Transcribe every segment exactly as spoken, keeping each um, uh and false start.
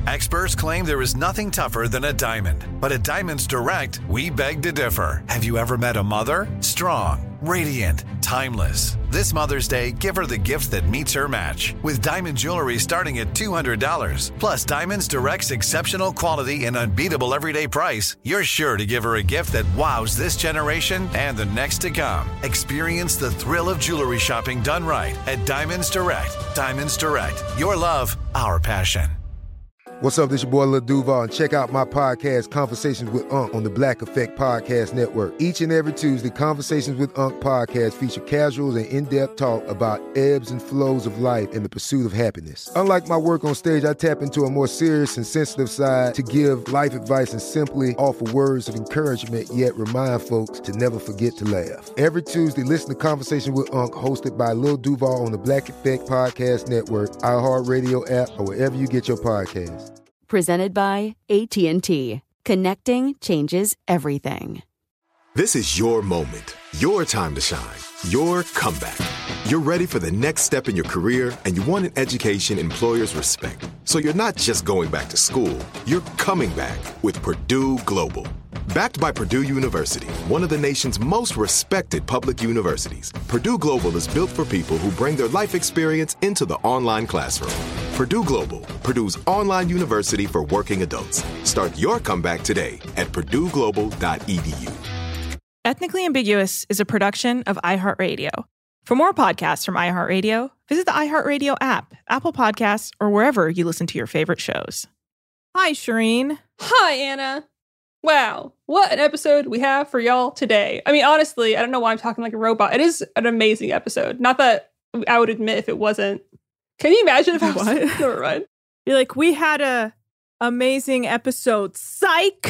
Experts claim there is nothing tougher than a diamond. But at Diamonds Direct, we beg to differ. Have you ever met a mother? Strong, radiant, timeless. This Mother's Day, give her the gift that meets her match. With diamond jewelry starting at two hundred dollars. Plus, Diamonds Direct's exceptional quality and unbeatable everyday price, you're sure to give her a gift that wows this generation and the next to come. Experience the thrill of jewelry shopping done right at Diamonds Direct. Diamonds Direct. Your love, our passion. What's up, this your boy Lil Duval, and check out my podcast, Conversations with Unc, on the Black Effect Podcast Network. Each and every Tuesday, Conversations with Unc podcast feature casual and in-depth talk about ebbs and flows of life and the pursuit of happiness. Unlike my work on stage, I tap into a more serious and sensitive side to give life advice and simply offer words of encouragement, yet remind folks to never forget to laugh. Every Tuesday, listen to Conversations with Unc, hosted by Lil Duval on the Black Effect Podcast Network, iHeartRadio app, or wherever you get your podcasts. Presented by A T and T. Connecting changes everything. This is your moment, your time to shine, your comeback. You're ready for the next step in your career, and you want an education employers respect. So you're not just going back to school, you're coming back with Purdue Global. Backed by Purdue University, one of the nation's most respected public universities, Purdue Global is built for people who bring their life experience into the online classroom. Purdue Global, Purdue's online university for working adults. Start your comeback today at purdue global dot e d u. Ethnically Ambiguous is a production of iHeartRadio. For more podcasts from iHeartRadio, visit the iHeartRadio app, Apple Podcasts, or wherever you listen to your favorite shows. Hi, Shireen. Hi, Anna. Wow, what an episode we have for y'all today. I mean, honestly, I don't know why I'm talking like a robot. It is an amazing episode. Not that I would admit if it wasn't. Can you imagine if I was... What? Never mind. You're like, we had a amazing episode. Psych!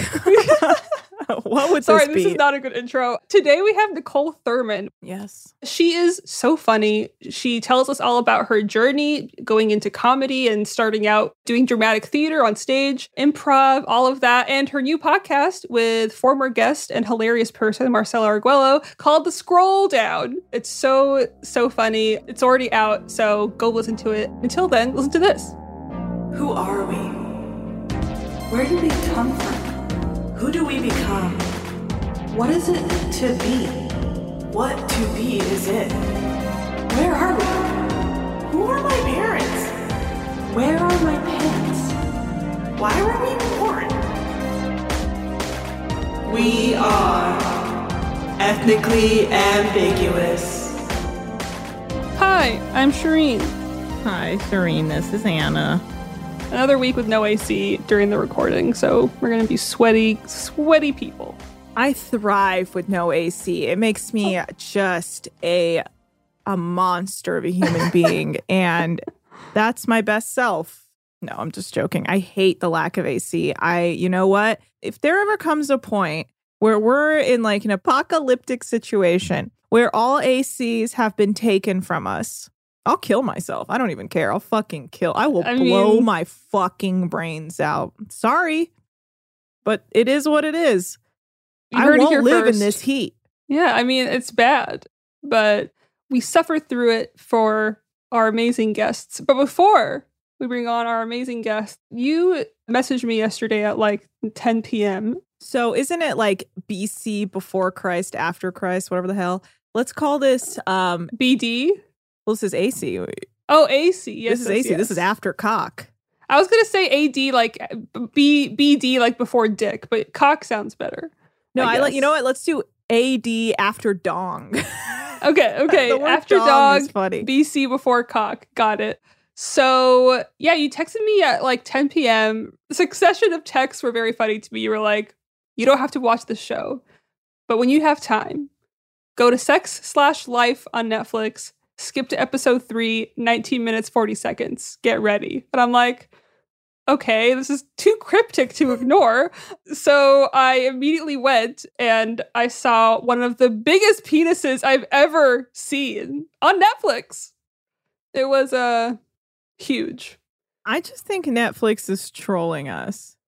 What would Sorry, this be? this is not a good intro. Today we have Nicole Thurman. Yes. She is so funny. She tells us all about her journey going into comedy and starting out doing dramatic theater on stage, improv, all of that, and her new podcast with former guest and hilarious person Marcella Arguello called The Scroll Down. It's so, so funny. It's already out, so go listen to it. Until then, listen to this. Who are we? Where did we come from? Who do we become? What is it to be? What to be is it? Where are we? Who are my parents? Where are my pets? Why were we born? We are ethnically ambiguous. Hi, I'm Shireen. Hi, Shireen. This is Anna. Another week with no A C during the recording, so we're going to be sweaty, sweaty people. I thrive with no A C. It makes me just a a monster of a human being, and that's my best self. No, I'm just joking. I hate the lack of A C. I, you know what? If there ever comes a point where we're in like an apocalyptic situation where all A Cs have been taken from us, I'll kill myself. I don't even care. I'll fucking kill. I will I blow mean, my fucking brains out. Sorry, but it is what it is. You I heard it won't here live first. in this heat. Yeah, I mean, it's bad, but we suffer through it for our amazing guests. But before we bring on our amazing guest, you messaged me yesterday at like ten p.m. So isn't it like B C, before Christ, after Christ, whatever the hell? Let's call this um, B D. Well, this is A C. Oh, A C. Yes, this is yes, A C. yes. This is after cock. I was going to say A D, like B, BD, like before dick, but cock sounds better. No, I, I like, you know what? Let's do A D after dong. Okay, okay. The word After dong dog, is funny. B C before cock. Got it. So, yeah, you texted me at like ten p.m. The succession of texts were very funny to me. You were like, you don't have to watch the show, but when you have time, go to Sex Slash Life on Netflix, skip to episode three, nineteen minutes, forty seconds. Get ready. And I'm like, okay, this is too cryptic to ignore. So I immediately went and I saw one of the biggest penises I've ever seen on Netflix. It was uh, huge. I just think Netflix is trolling us.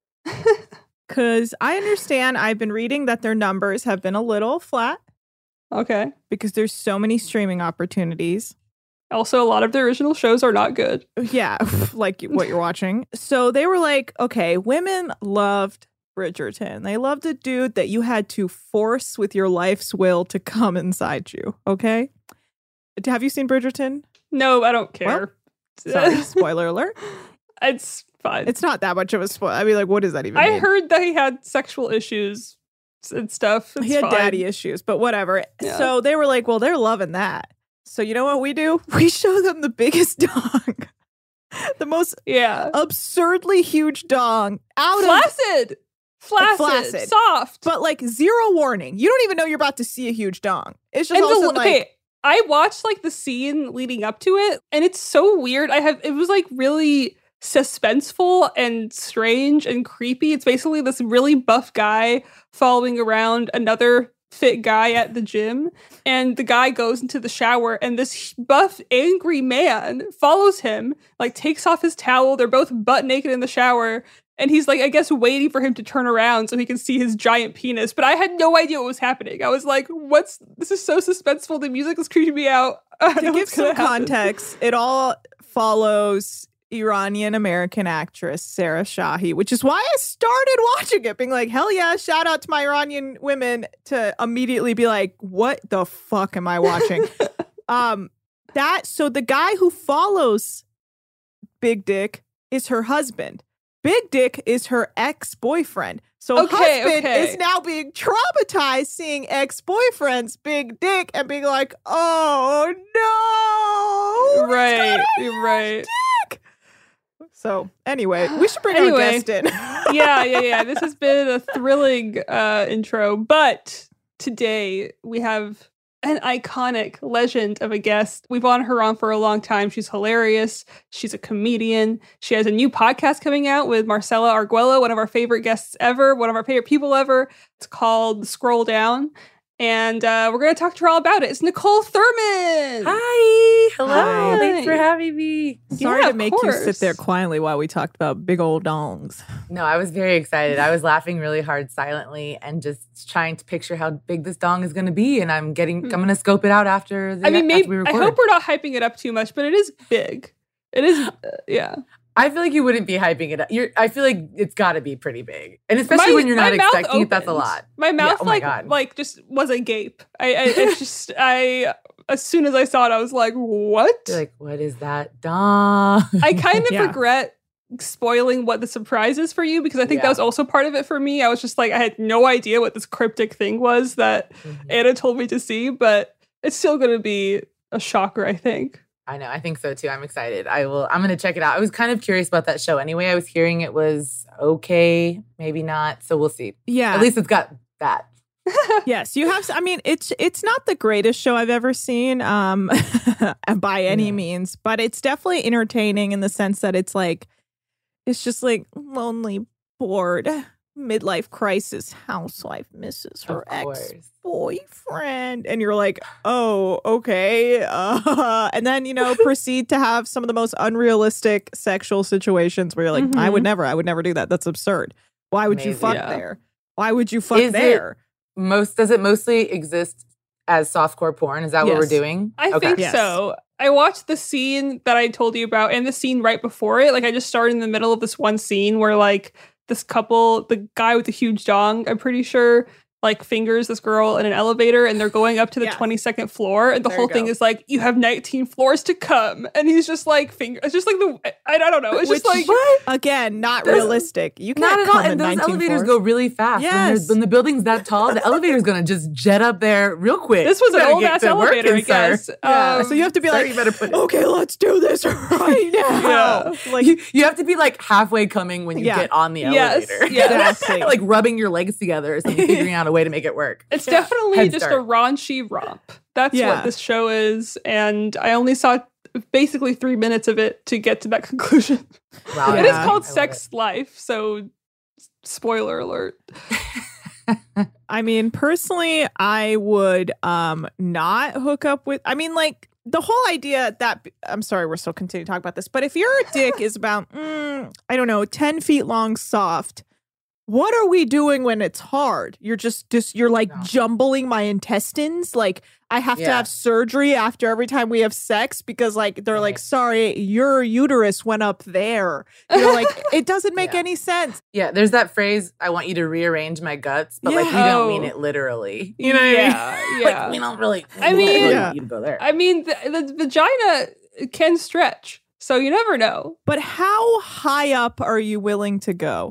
Because I understand, I've been reading that their numbers have been a little flat. Okay. Because there's so many streaming opportunities. Also, a lot of the original shows are not good. Yeah, like what you're watching. So they were like, okay, women loved Bridgerton. They loved a dude that you had to force with your life's will to come inside you. Okay? Have you seen Bridgerton? No, I don't care. Well, sorry, spoiler alert. It's fine. It's not that much of a spoiler. I mean, like, what does that even I mean? heard that he had sexual issues and stuff. It's he had fine. daddy issues, but whatever. Yeah. So they were like, well, they're loving that. So you know what we do? We show them the biggest dong. The most Yeah. absurdly huge dong out of Flaccid. Flaccid. Flaccid. Soft. but like zero warning. You don't even know you're about to see a huge dong. It's just And all of a the, sudden, like, okay, I watched like the scene leading up to it, and it's so weird. I have it was like really suspenseful and strange and creepy. It's basically this really buff guy following around another fit guy at the gym, and the guy goes into the shower, and this buff angry man follows him, like takes off his towel. They're both butt naked in the shower, and he's like, I guess, waiting for him to turn around so he can see his giant penis. But I had no idea what was happening. I was like, what's this is so suspenseful. The music is creeping me out. I don't to know give what's gonna some happen. context, it all follows Iranian American actress Sarah Shahi, which is why I started watching it, being like, hell yeah, shout out to my Iranian women, to immediately be like, what the fuck am I watching? um, that so the guy who follows Big Dick is her husband. Big Dick is her ex-boyfriend. So Okay, husband okay. is now being traumatized seeing ex-boyfriend's big dick and being like, oh no. he's Right, got a you're right. dick. So anyway, we should bring our Anyway. guest in. yeah, yeah, yeah. This has been a thrilling uh, intro, but today we have an iconic legend of a guest. We've wanted her on for a long time. She's hilarious. She's a comedian. She has a new podcast coming out with Marcella Arguello, one of our favorite guests ever, one of our favorite people ever. It's called Scroll Down. And uh, we're going to talk to her all about it. It's Nicole Thurman. Hi. Hello. Hi. Thanks for having me. Sorry Yeah, to of make you sit course. there quietly while we talked about big old dongs. No, I was very excited. I was laughing really hard silently and just trying to picture how big this dong is going to be. And I'm getting, I'm going to scope it out after the I mean, after maybe we I record. hope we're not hyping it up too much, but it is big. It is, uh, yeah. I feel like you wouldn't be hyping it up. You're, I feel like it's got to be pretty big. And especially My- when you're my not mouth expecting it, that's a opened. lot. My mouth, oh my like, God. like just was agape. I, I it's just, I, as soon as I saw it, I was like, what? You're like, what is that dong? I kind of Yeah. regret spoiling what the surprise is for you, because I think that Yeah. was also part of it for me. I was just like, I had no idea what this cryptic thing was that Mhm. Anna told me to see, but it's still going to be a shocker, I think. I know. I think so too. I'm excited. I will. I'm going to check it out. I was kind of curious about that show anyway. I was hearing it was okay, maybe not. So we'll see. Yeah. At least it's got that. Yes, you have. I mean, it's it's not the greatest show I've ever seen, um, by any Yeah. means, but it's definitely entertaining in the sense that it's like, it's just like lonely, bored, midlife crisis housewife misses her Of ex course. boyfriend, and you're like, oh, okay, uh, and then you know proceed to have some of the most unrealistic sexual situations where you're like, I would Mhm. never, I would never do that. That's absurd. Why would you Amazing. fuck Yeah. there? Why would you fuck Is it- there? Most does it mostly exist as softcore porn? Is that what we're Yes. doing? I Okay. think Yes. so. I watched the scene that I told you about and the scene right before it. Like, I just started in the middle of this one scene where, like, this couple, the guy with the huge dong, I'm pretty sure, like, fingers this girl in an elevator, and they're going up to the Yeah. twenty-second floor, and the There whole you thing go. is like, you have nineteen floors to come, and he's just like, finger. It's just like the, I, I don't know. It's just Which- like, Again, not Those- realistic. You Not can't at all. come in And those nineteen elevators floors. go really fast. When, Yes. there's- when the building's that tall, the elevator's going to just jet up there real quick. this was You an better old get ass to working, elevator, I sir. guess. Yeah, Um, so you have to be Sir, like, you better put it- okay, let's do this right now. Like, you, you have to be like halfway coming when you Yeah. get on the Yes, elevator. yes. Exactly. like rubbing your legs together or something, figuring out a way to make it work. It's definitely Head just start. a raunchy romp. That's Yeah. what this show is. And I only saw basically three minutes of it to get to that conclusion. Wow, It is Yeah. called I love Sex Life, so s- spoiler alert. I mean, personally, I would um not hook up with. I mean, like the whole idea that I'm sorry, we're still continuing to talk about this, but if your dick is about, mm, I don't know, ten feet long, soft, what are we doing when it's hard? You're just, just you're like No. jumbling my intestines. Like I have to Yeah. have surgery after every time we have sex because like they're like, Right. sorry, your uterus went up there. You know, like it doesn't make Yeah. any sense. Yeah, there's that phrase, I want you to rearrange my guts, but like we Yeah. don't mean it literally. You know what Yeah, I mean? yeah. Like we don't really I we don't mean- really Yeah. want you to go there. I mean, the, the vagina can stretch, so you never know. But how high up are you willing to go?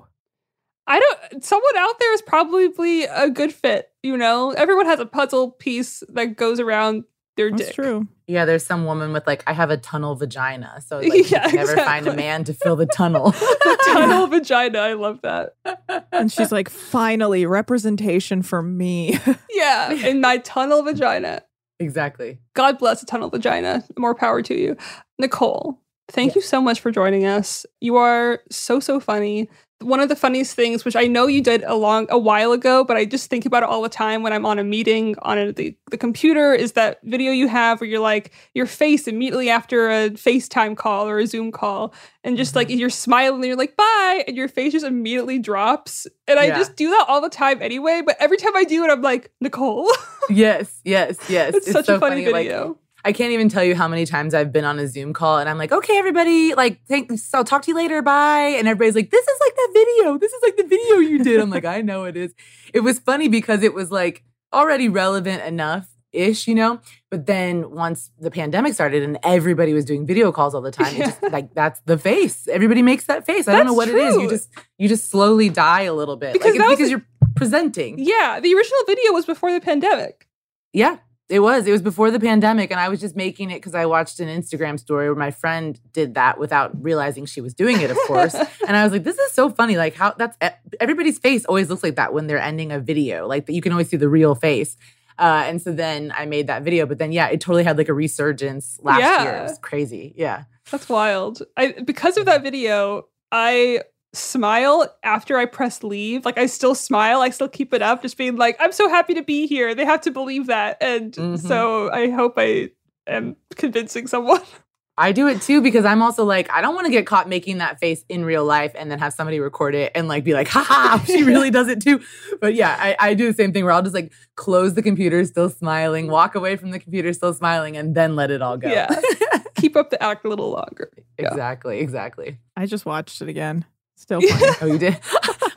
I don't. Someone out there is probably a good fit. You know, everyone has a puzzle piece that goes around their That's dick. true. Yeah, there's some woman with like, I have a tunnel vagina. So like, you Yeah, can never find a exactly. man to fill the tunnel. The tunnel vagina. I love that. And she's like, finally, representation for me. Yeah, in my tunnel vagina. Exactly. God bless a tunnel vagina. More power to you, Nicole. Thank you so much for joining us. You are so so funny. One of the funniest things, which I know you did a long a while ago, but I just think about it all the time when I'm on a meeting on a, the the computer, is that video you have where you're like your face immediately after a FaceTime call or a Zoom call, and just like you're smiling and you're like bye, and your face just immediately drops. And I Yeah. just do that all the time anyway. But every time I do it, I'm like Nicole. Yes, yes, yes. It's, such so a funny, like, video. I can't even tell you how many times I've been on a Zoom call and I'm like, okay, everybody, like, thanks. I'll talk to you later. Bye. And everybody's like, this is like that video. This is like the video you did. I'm like, I know it is. It was funny because it was like already relevant enough ish, you know? But then once the pandemic started and everybody was doing video calls all the time, it just like, that's the face. Everybody makes that face. I don't know That's what it is. You true. just, you just slowly die a little bit. Because Like, that it's was because a- you're presenting. Yeah, the original video was before the pandemic. Yeah, it was. It was before the pandemic. And I was just making it because I watched an Instagram story where my friend did that without realizing she was doing it, of course. And I was like, this is so funny. Like, how that's everybody's face always looks like that when they're ending a video. Like, you can always see the real face. Uh, and so then I made that video. But then, yeah, it totally had like a resurgence last Yeah. year. It was crazy. Yeah. That's wild. I because of that video, I smile after I press leave. Like I still smile. I still keep it up, just being like, I'm so happy to be here. They have to believe that. And Mhm. so I hope I am convincing someone. I do it too because I'm also like, I don't want to get caught making that face in real life and then have somebody record it and like be like, haha, she really does it too. But yeah, I, I do the same thing where I'll just like close the computer, still smiling, walk away from the computer, still smiling, and then let it all go. Yeah. Keep up the act a little longer. Yeah. Exactly, exactly. I just watched it again. Still funny. Oh, you did?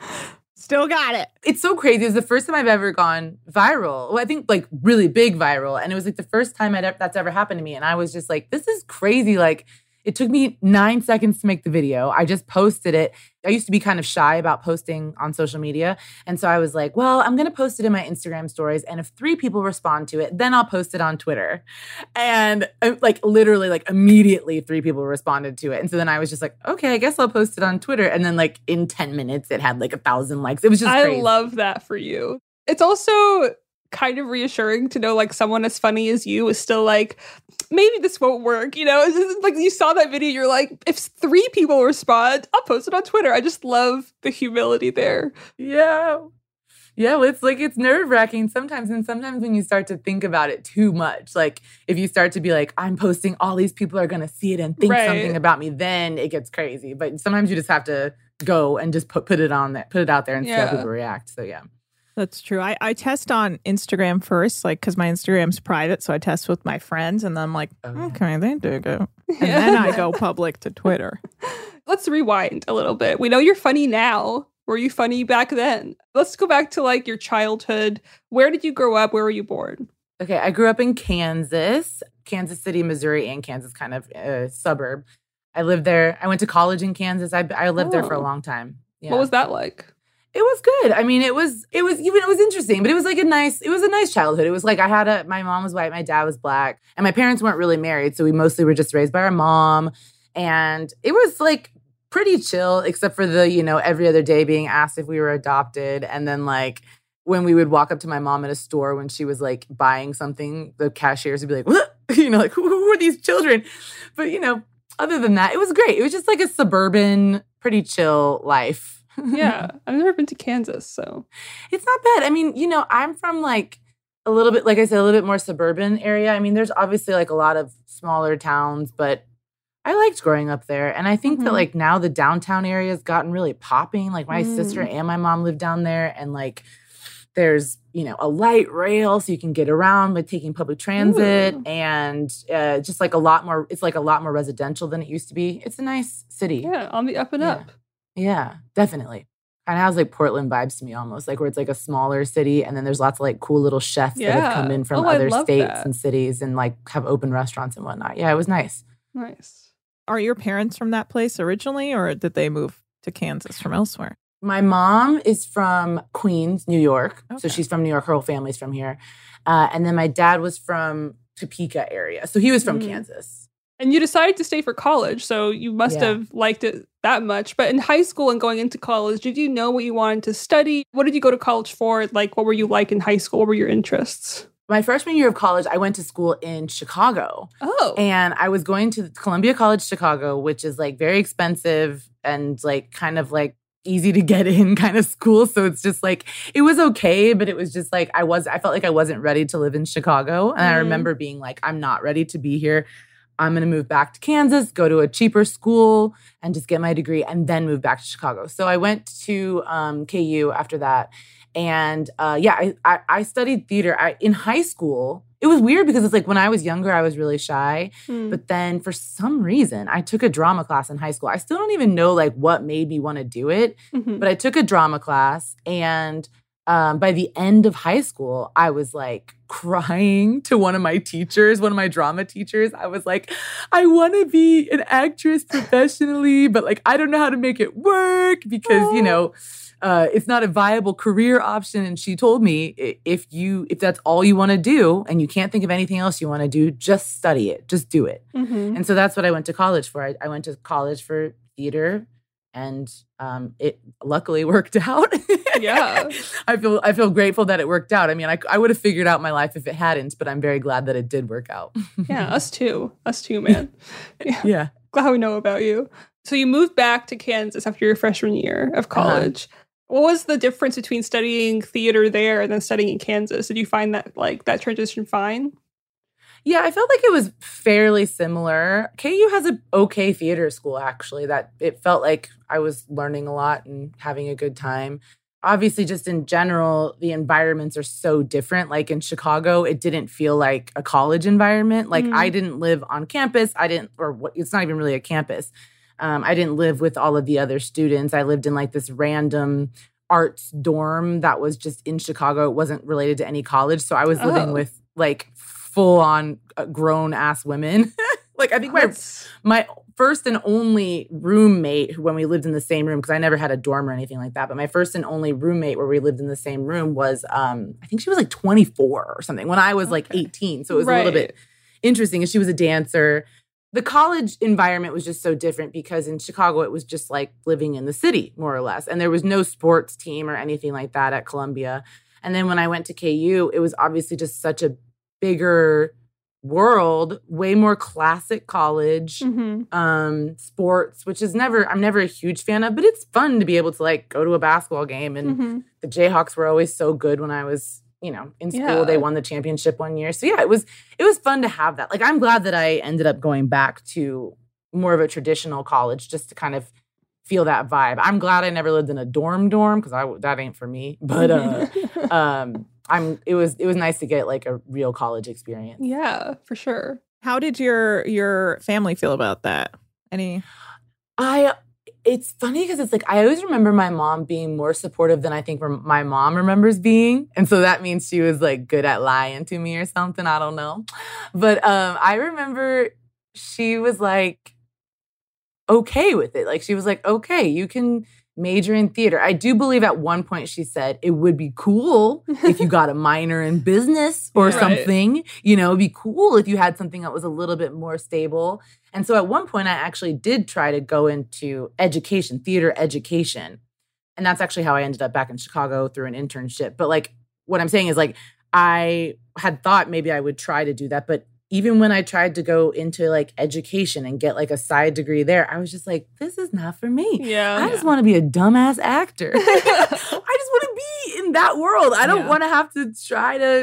Still got it. It's so crazy. It's the first time I've ever gone viral. Well, I think like really big viral. And it was like the first time I'd, that's ever happened to me. And I was just like, this is crazy. Like it took me nine seconds to make the video. I just posted it. I used to be kind of shy about posting on social media. And so I was like, well, I'm going to post it in my Instagram stories. And if three people respond to it, then I'll post it on Twitter. And uh, like literally like immediately three people responded to it. And so then I was just like, okay, I guess I'll post it on Twitter. And then like in ten minutes, it had like a thousand likes. It was just I crazy. love that for you. It's also kind of reassuring to know like someone as funny as you is still like, maybe this won't work. You know, it's just, like you saw that video, you're like, if three people respond, I'll post it on Twitter. I just love the humility there. Yeah. Yeah, well, it's like it's nerve wracking sometimes. And sometimes when you start to think about it too much, like if you start to be like, I'm posting, all these people are going to see it and think Right. something about me, then it gets crazy. But sometimes you just have to go and just put, put it on that, put it out there and see Yeah. how people react. So yeah. That's true. I, I test on Instagram first, like, because my Instagram's private. So I test with my friends and then I'm like, Oh, yeah. okay, they dig it. And then I go public to Twitter. Let's rewind a little bit. We know you're funny now. Were you funny back then? Let's go back to like your childhood. Where did you grow up? Where were you born? Okay, I grew up in Kansas, Kansas City, Missouri, and Kansas kind of uh, suburb. I lived there. I went to college in Kansas. I, I lived there for a Oh. long time. Yeah. What was that like? It was good. I mean, it was, it was even, it was interesting, but it was like a nice, it was a nice childhood. It was like I had a, my mom was white, my dad was black, and my parents weren't really married. So we mostly were just raised by our mom. And it was like pretty chill, except for the, you know, every other day being asked if we were adopted. And then like when we would walk up to my mom in a store when she was like buying something, the cashiers would be like, what? You know, like, who, who are these children? But, you know, other than that, it was great. It was just like a suburban, pretty chill life. Yeah, I've never been to Kansas, so It's not bad. I mean, you know, I'm from like a little bit, like I said, a little bit more suburban area. I mean, there's obviously like a lot of smaller towns, but I liked growing up there. And I think Mhm. that like now the downtown area has gotten really popping. Like my Mm. sister and my mom live down there, and like there's, you know, a light rail so you can get around by taking public transit. Ooh. And uh, just like a lot more, it's like a lot more residential than it used to be. It's a nice city. Yeah, on the up and Yeah. up. Yeah, definitely. Kind of has like Portland vibes to me almost, like where it's like a smaller city and then there's lots of like cool little chefs that have come Yeah. in from Oh, I other love states that. and cities and like have open restaurants and whatnot. Yeah, it was nice. Nice. Are your parents from that place originally, or did they move to Kansas from elsewhere? My mom is from Queens, New York. So Okay. she's from New York. Her whole family's from here. Uh, and then my dad was from Topeka area. So he was from Mm. Kansas. And you decided to stay for college, so you must Yeah. have liked it that much. But in high school and going into college, did you know what you wanted to study? What did you go to college for? Like, what were you like in high school? What were your interests? My freshman year of college, I went to school in Chicago. Oh. And I was going to Columbia College Chicago, which is like very expensive and like kind of like easy to get in kind of school. So it's just like, it was okay, but it was just like, I was, I felt like I wasn't ready to live in Chicago. And I Mm. remember being like, I'm not ready to be here. I'm going to move back to Kansas, go to a cheaper school and just get my degree and then move back to Chicago. So I went to um, K U after that. And uh, yeah, I, I, I studied theater I, in high school. It was weird because it's like when I was younger, I was really shy. Hmm. But then for some reason, I took a drama class in high school. I still don't even know like what made me want to do it. Mhm. But I took a drama class, and um, by the end of high school, I was like crying to one of my teachers, one of my drama teachers. I was like, I want to be an actress professionally, but like I don't know how to make it work because, you know, uh, it's not a viable career option. And she told me, "I- if you if that's all you want to do and you can't think of anything else you want to do, just study it, just do it." Mhm. And so that's what I went to college for. I, I went to college for theater, and um, it luckily worked out. Yeah. I feel I feel grateful that it worked out. I mean, I, I would have figured out my life if it hadn't, but I'm very glad that it did work out. Yeah, us too. Us too, man. Yeah. Yeah. Glad we know about you. So you moved back to Kansas after your freshman year of Uh-huh. college. What was the difference between studying theater there and then studying in Kansas? Did you find that like that transition fine? Yeah, I felt like it was fairly similar. K U has an okay theater school, actually, that it felt like I was learning a lot and having a good time. Obviously, just in general, the environments are so different. Like in Chicago, it didn't feel like a college environment. Like Mm. I didn't live on campus. I didn't, or what, it's not even really a campus. Um, I didn't live with all of the other students. I lived in like this random arts dorm that was just in Chicago. It wasn't related to any college. So I was living Oh. with like full on uh, grown ass women. Like I think my That's- my first and only roommate when we lived in the same room, because I never had a dorm or anything like that, but my first and only roommate where we lived in the same room was um I think she was like twenty-four or something when I was like Okay. eighteen. So it was a little Right. bit interesting. And she was a dancer. The college environment was just so different because in Chicago it was just like living in the city, more or less. And there was no sports team or anything like that at Columbia. And then when I went to K U, it was obviously just such a bigger world, way more classic college, Mhm. um, sports, which is never, I'm never a huge fan of, but it's fun to be able to like go to a basketball game. And Mhm. the Jayhawks were always so good when I was, you know, in school. Yeah. They won the championship one year. So yeah, it was, it was fun to have that. Like, I'm glad that I ended up going back to more of a traditional college just to kind of feel that vibe. I'm glad I never lived in a dorm dorm because I that ain't for me. But uh, um, I'm it was it was nice to get like a real college experience. Yeah, for sure. How did your your family feel about that? Any? I it's funny because it's like I always remember my mom being more supportive than I think rem- my mom remembers being, and so that means she was like good at lying to me or something. I don't know, but um, I remember she was like okay with it. Like she was like, okay, you can major in theater. I do believe at one point she said it would be cool if you got a minor in business or Right. something. You know, it'd be cool if you had something that was a little bit more stable. And so at one point I actually did try to go into education, theater education. And that's actually how I ended up back in Chicago through an internship. But like what I'm saying is like I had thought maybe I would try to do that, but even when I tried to go into like education and get like a side degree there, I was just like, this is not for me. Yeah. I just want to be a dumbass actor. I just want to be in that world. I don't Yeah. want to have to try to,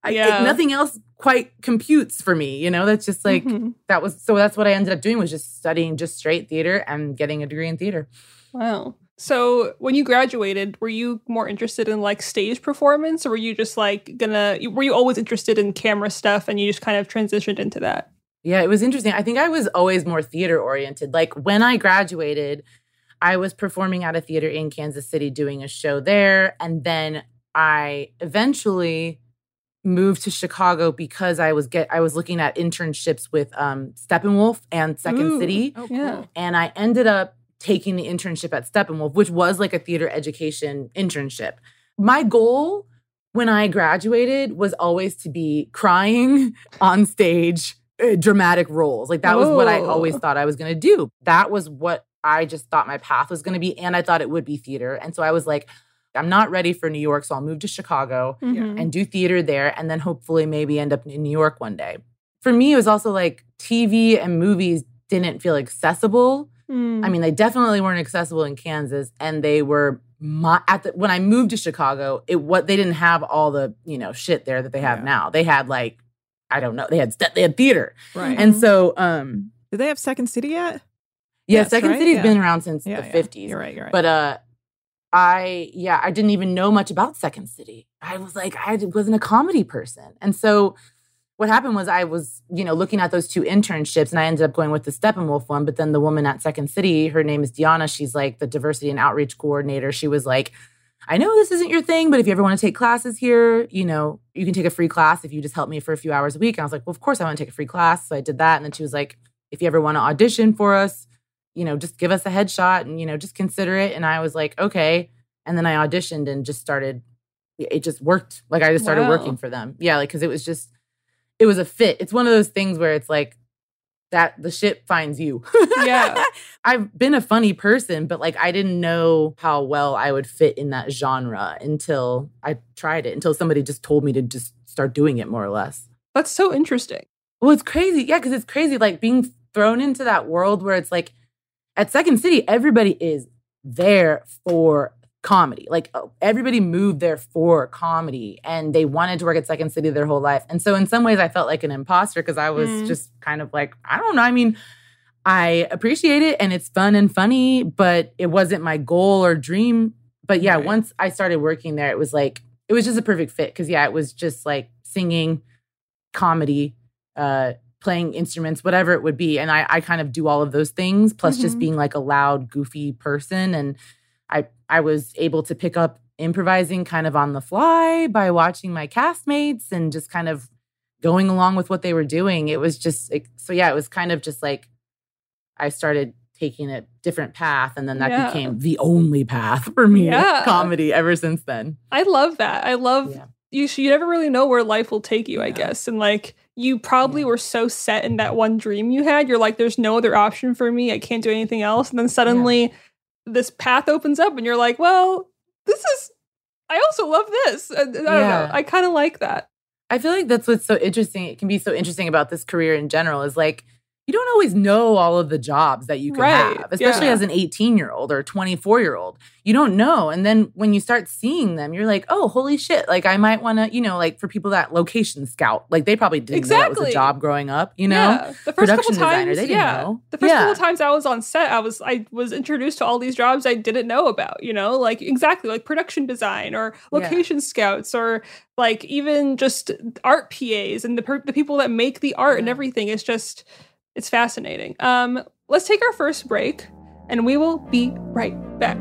I, Yeah. it- nothing else quite computes for me. You know, that's just like, Mhm. that was, so that's what I ended up doing, was just studying just straight theater and getting a degree in theater. Wow. So when you graduated, were you more interested in like stage performance, or were you just like gonna, were you always interested in camera stuff and you just kind of transitioned into that? Yeah, it was interesting. I think I was always more theater oriented. Like when I graduated, I was performing at a theater in Kansas City doing a show there. And then I eventually moved to Chicago because I was get I was looking at internships with um, Steppenwolf and Second Ooh. City. Oh, Yeah. cool. And I ended up taking the internship at Steppenwolf, which was like a theater education internship. My goal when I graduated was always to be crying on stage, uh, dramatic roles. Like that was what I Oh. always thought I was going to do. That was what I just thought my path was going to be. And I thought it would be theater. And so I was like, I'm not ready for New York, so I'll move to Chicago Mhm. and do theater there, and then hopefully maybe end up in New York one day. For me, it was also like T V and movies didn't feel accessible. Mm. I mean, they definitely weren't accessible in Kansas, and they were my, at the, when I moved to Chicago, it what they didn't have all the you know shit there that they have Yeah. now. They had like I don't know, they had st- they had theater, Right. and so um Did they have Second City yet? yeah, Yes, Second right? City's Yeah. been around since Yeah, the yeah. fifties. You're right. You're right. But uh, I yeah, I didn't even know much about Second City. I was like, I wasn't a comedy person, and so what happened was I was you know looking at those two internships, and I ended up going with the Steppenwolf one. But then the woman at Second City, her name is Diana. She's like the diversity and outreach coordinator. She was like, I know this isn't your thing, but if you ever want to take classes here, you know, you can take a free class if you just help me for a few hours a week. And I was like, well, of course I want to take a free class. So I did that. And then she was like, if you ever want to audition for us, you know, just give us a headshot and, you know, just consider it. And I was like, okay. And then I auditioned and just started, it just worked. Like I just started Wow. working for them. Yeah. Like, cause it was just, it was a fit. It's one of those things where it's like, that the shit finds you. Yeah. I've been a funny person, but like I didn't know how well I would fit in that genre until I tried it, until somebody just told me to just start doing it more or less. That's so interesting. Well, it's crazy. Yeah, because it's crazy like being thrown into that world where it's like at Second City, everybody is there for comedy. Like oh, everybody moved there for comedy and they wanted to work at Second City their whole life. And so in some ways I felt like an imposter because I was Mm. just kind of like, I don't know. I mean, I appreciate it and it's fun and funny, but it wasn't my goal or dream. But yeah, Right. once I started working there, it was like, it was just a perfect fit. Cause yeah, it was just like singing, comedy, uh, playing instruments, whatever it would be. And I, I kind of do all of those things, plus just Mhm. being like a loud, goofy person. And I, I was able to pick up improvising kind of on the fly by watching my castmates and just kind of going along with what they were doing. It was just, like, so yeah, it was kind of just like, I started taking a different path and then that Yeah. became the only path for me Yeah. in comedy ever since then. I love that. I love Yeah. you. You never really know where life will take you, I Yeah. guess. And like you probably Yeah. were so set in that one dream you had. You're like, there's no other option for me. I can't do anything else. And then suddenly this path opens up and you're like, well, this is, I also love this. I, I don't know. Yeah. I kind of like that. I feel like that's what's so interesting. It can be so interesting about this career in general is like, you don't always know all of the jobs that you can Right, have, especially yeah. as an eighteen-year-old or a twenty-four-year-old. You don't know. And then when you start seeing them, you're like, oh, holy shit. Like I might want to, you know, like for people that location scout, like they probably didn't know that was Exactly. a job growing up, you know? Yeah. The first Production couple times, designer, they didn't yeah. know. The first Yeah. couple times I was on set, I was I was introduced to all these jobs I didn't know about, you know, like exactly like production design or Yeah. location scouts or like even just art P As and the per- the people that make the art and Yeah. everything. It's just it's fascinating. Um, let's take our first break, and we will be right back.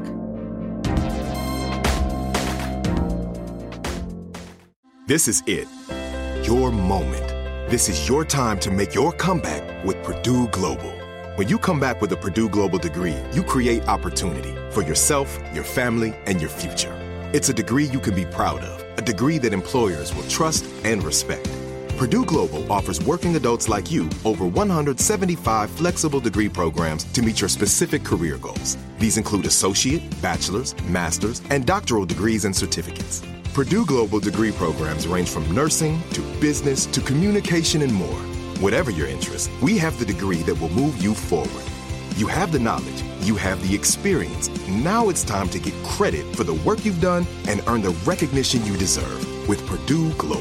This is it. Your moment. This is your time to make your comeback with Purdue Global. When you come back with a Purdue Global degree, you create opportunity for yourself, your family, and your future. It's a degree you can be proud of, a degree that employers will trust and respect. Purdue Global offers working adults like you over one hundred seventy-five flexible degree programs to meet your specific career goals. These include associate, bachelor's, master's, and doctoral degrees and certificates. Purdue Global degree programs range from nursing to business to communication and more. Whatever your interest, we have the degree that will move you forward. You have the knowledge, you have the experience. Now it's time to get credit for the work you've done and earn the recognition you deserve with Purdue Global.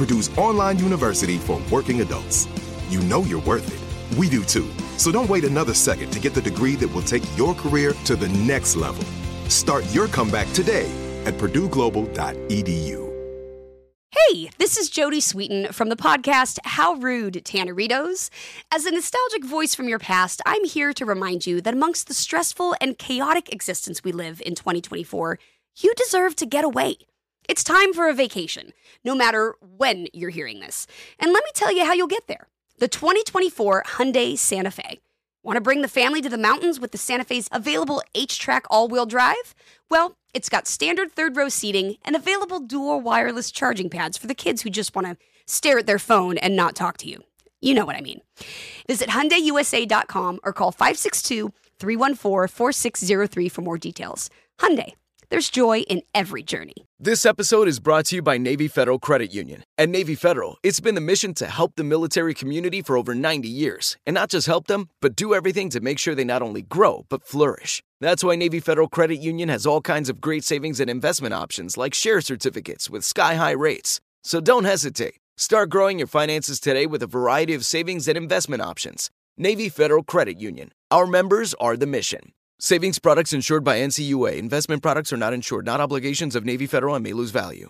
Purdue's online university for working adults. You know you're worth it. We do too. So don't wait another second to get the degree that will take your career to the next level. Start your comeback today at purdue global dot e d u. Hey, this is Jody Sweeten from the podcast How Rude, Tanneritos. As a nostalgic voice from your past, I'm here to remind you that amongst the stressful and chaotic existence we live in twenty twenty-four, you deserve to get away. It's time for a vacation, no matter when you're hearing this. And let me tell you how you'll get there. The twenty twenty-four Hyundai Santa Fe. Want to bring the family to the mountains with the Santa Fe's available H-Track all-wheel drive? Well, it's got standard third-row seating and available dual wireless charging pads for the kids who just want to stare at their phone and not talk to you. You know what I mean. Visit Hyundai U S A dot com or call five six two, three one four, four six zero three for more details. Hyundai. There's joy in every journey. This episode is brought to you by Navy Federal Credit Union. At Navy Federal, it's been the mission to help the military community for over ninety years. And not just help them, but do everything to make sure they not only grow, but flourish. That's why Navy Federal Credit Union has all kinds of great savings and investment options like share certificates with sky-high rates. So don't hesitate. Start growing your finances today with a variety of savings and investment options. Navy Federal Credit Union. Our members are the mission. Savings products insured by N C U A. Investment products are not insured, not obligations of Navy Federal and may lose value.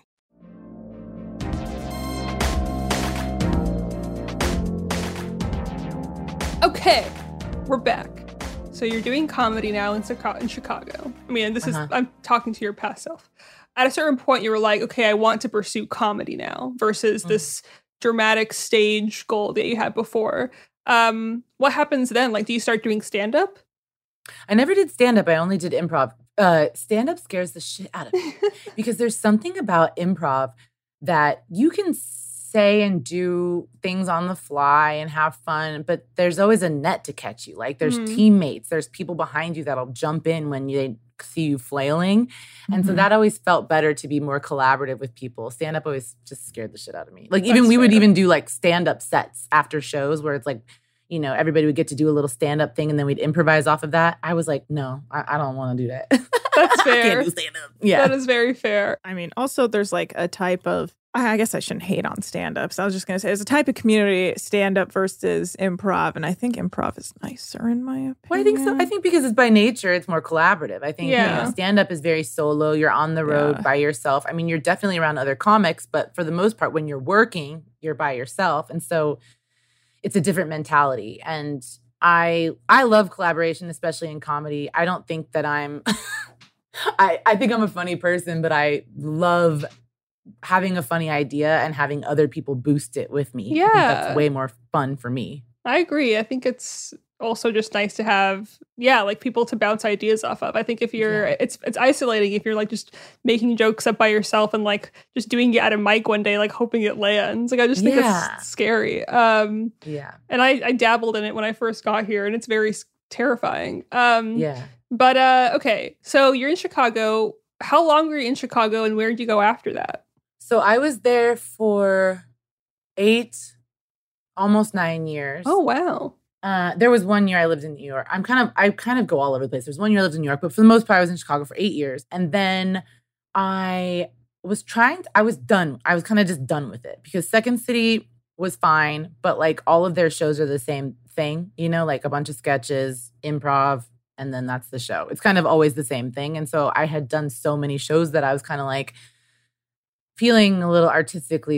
Okay, we're back. So you're doing comedy now in Chicago. I mean, this uh-huh. is, I'm talking to your past self. At a certain point, you were like, okay, I want to pursue comedy now versus mm. this dramatic stage goal that you had before. Um, what happens then? Like, do you start doing stand-up? I never did stand-up. I only did improv. Uh, stand-up scares the shit out of me because there's something about improv that you can say and do things on the fly and have fun, but there's always a net to catch you. Like there's mm-hmm. teammates, there's people behind you that'll jump in when you see you flailing. And mm-hmm. so that always felt better to be more collaborative with people. Stand-up always just scared the shit out of me. Like even That's we fair. would even do like stand-up sets after shows where it's like, you know, everybody would get to do a little stand-up thing and then we'd improvise off of that. I was like, no, I, I don't want to do that. That's fair. I can't do stand-up. Yeah. That is very fair. I mean, also there's like a type of, I guess I shouldn't hate on stand-ups. I was just going to say there's a type of community, stand-up versus improv. And I think improv is nicer in my opinion. Well, I think so. I think because it's by nature, it's more collaborative. I think yeah. you know, stand-up is very solo. You're on the road yeah. by yourself. I mean, you're definitely around other comics, but for the most part, when you're working, you're by yourself. And so it's a different mentality. And I I love collaboration, especially in comedy. I don't think that I'm I, I think I'm a funny person, but I love having a funny idea and having other people boost it with me. Yeah. I think that's way more fun for me. I agree. I think it's also just nice to have, yeah, like people to bounce ideas off of. I think if you're, yeah. it's it's isolating if you're like just making jokes up by yourself and like just doing it at a mic one day, like hoping it lands. Like I just think yeah. it's scary. Um, yeah. And I, I dabbled in it when I first got here and it's very terrifying. Um, yeah. But uh, okay, so you're in Chicago. How long were you in Chicago and where did you go after that? So I was there for eight, almost nine years. Oh, wow. Uh, there was one year I lived in New York. I'm kind of, I kind of go all over the place. There's one year I lived in New York, but for the most part, I was in Chicago for eight years. And then I was trying, to, I was done. I was kind of just done with it because Second City was fine, but like all of their shows are the same thing, you know, like a bunch of sketches, improv, and then that's the show. It's kind of always the same thing. And so I had done so many shows that I was kind of like feeling a little artistically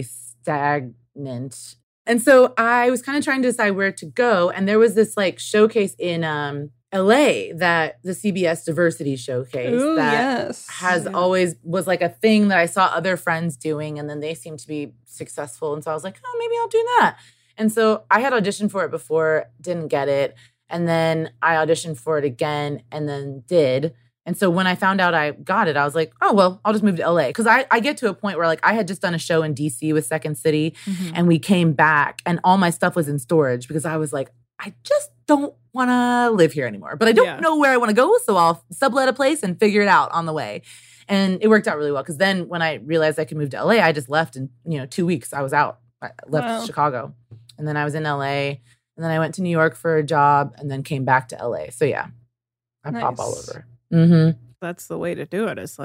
stagnant. And so I was kind of trying to decide where to go. And there was this like showcase in um, L A that the C B S Diversity Showcase Ooh, that yes. has yeah. always was like a thing that I saw other friends doing. And then they seemed to be successful. And so I was like, oh, maybe I'll do that. And so I had auditioned for it before, didn't get it. And then I auditioned for it again and then did. And so when I found out I got it, I was like, oh, well, I'll just move to L A. Because I, I get to a point where like I had just done a show in D C with Second City mm-hmm. and we came back and all my stuff was in storage because I was like, I just don't want to live here anymore. But I don't yeah. know where I want to go. So I'll sublet a place and figure it out on the way. And it worked out really well because then when I realized I could move to L A, I just left in, you know, two weeks. I was out. I left wow. Chicago. And then I was in L A. And then I went to New York for a job and then came back to L A. So yeah, I nice. pop all over. Mm-hmm. That's the way to do it. It's like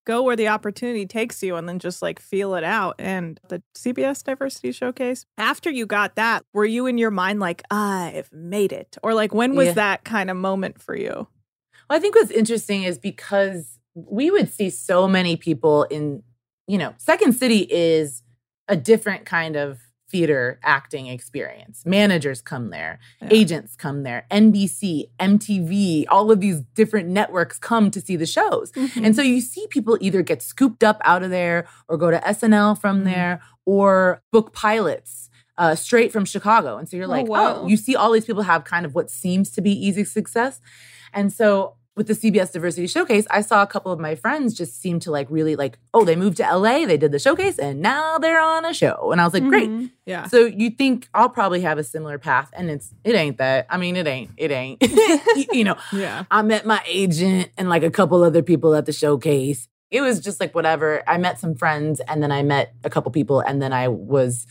go where the opportunity takes you and then just like feel it out. And the C B S Diversity Showcase, after you got that, were you in your mind like, I've made it? Or like, when was Yeah. that kind of moment for you? Well, I think what's interesting is because we would see so many people in, you know, Second City is a different kind of theater acting experience. Managers come there, Yeah. agents come there, N B C, M T V, all of these different networks come to see the shows. Mhm. And so you see people either get scooped up out of there or go to S N L from Mhm. there or book pilots uh, straight from Chicago. And so you're Oh, like, wow. oh, you see all these people have kind of what seems to be easy success. And so with the C B S Diversity Showcase, I saw a couple of my friends just seem to like really like, oh, they moved to L A, they did the showcase, and now they're on a show. And I was like, great. Mhm. Yeah. So you think I'll probably have a similar path, and it's it ain't that. I mean, it ain't. It ain't. you, you know, Yeah. I met my agent and like a couple other people at the showcase. It was just like whatever. I met some friends, and then I met a couple people, and then I was,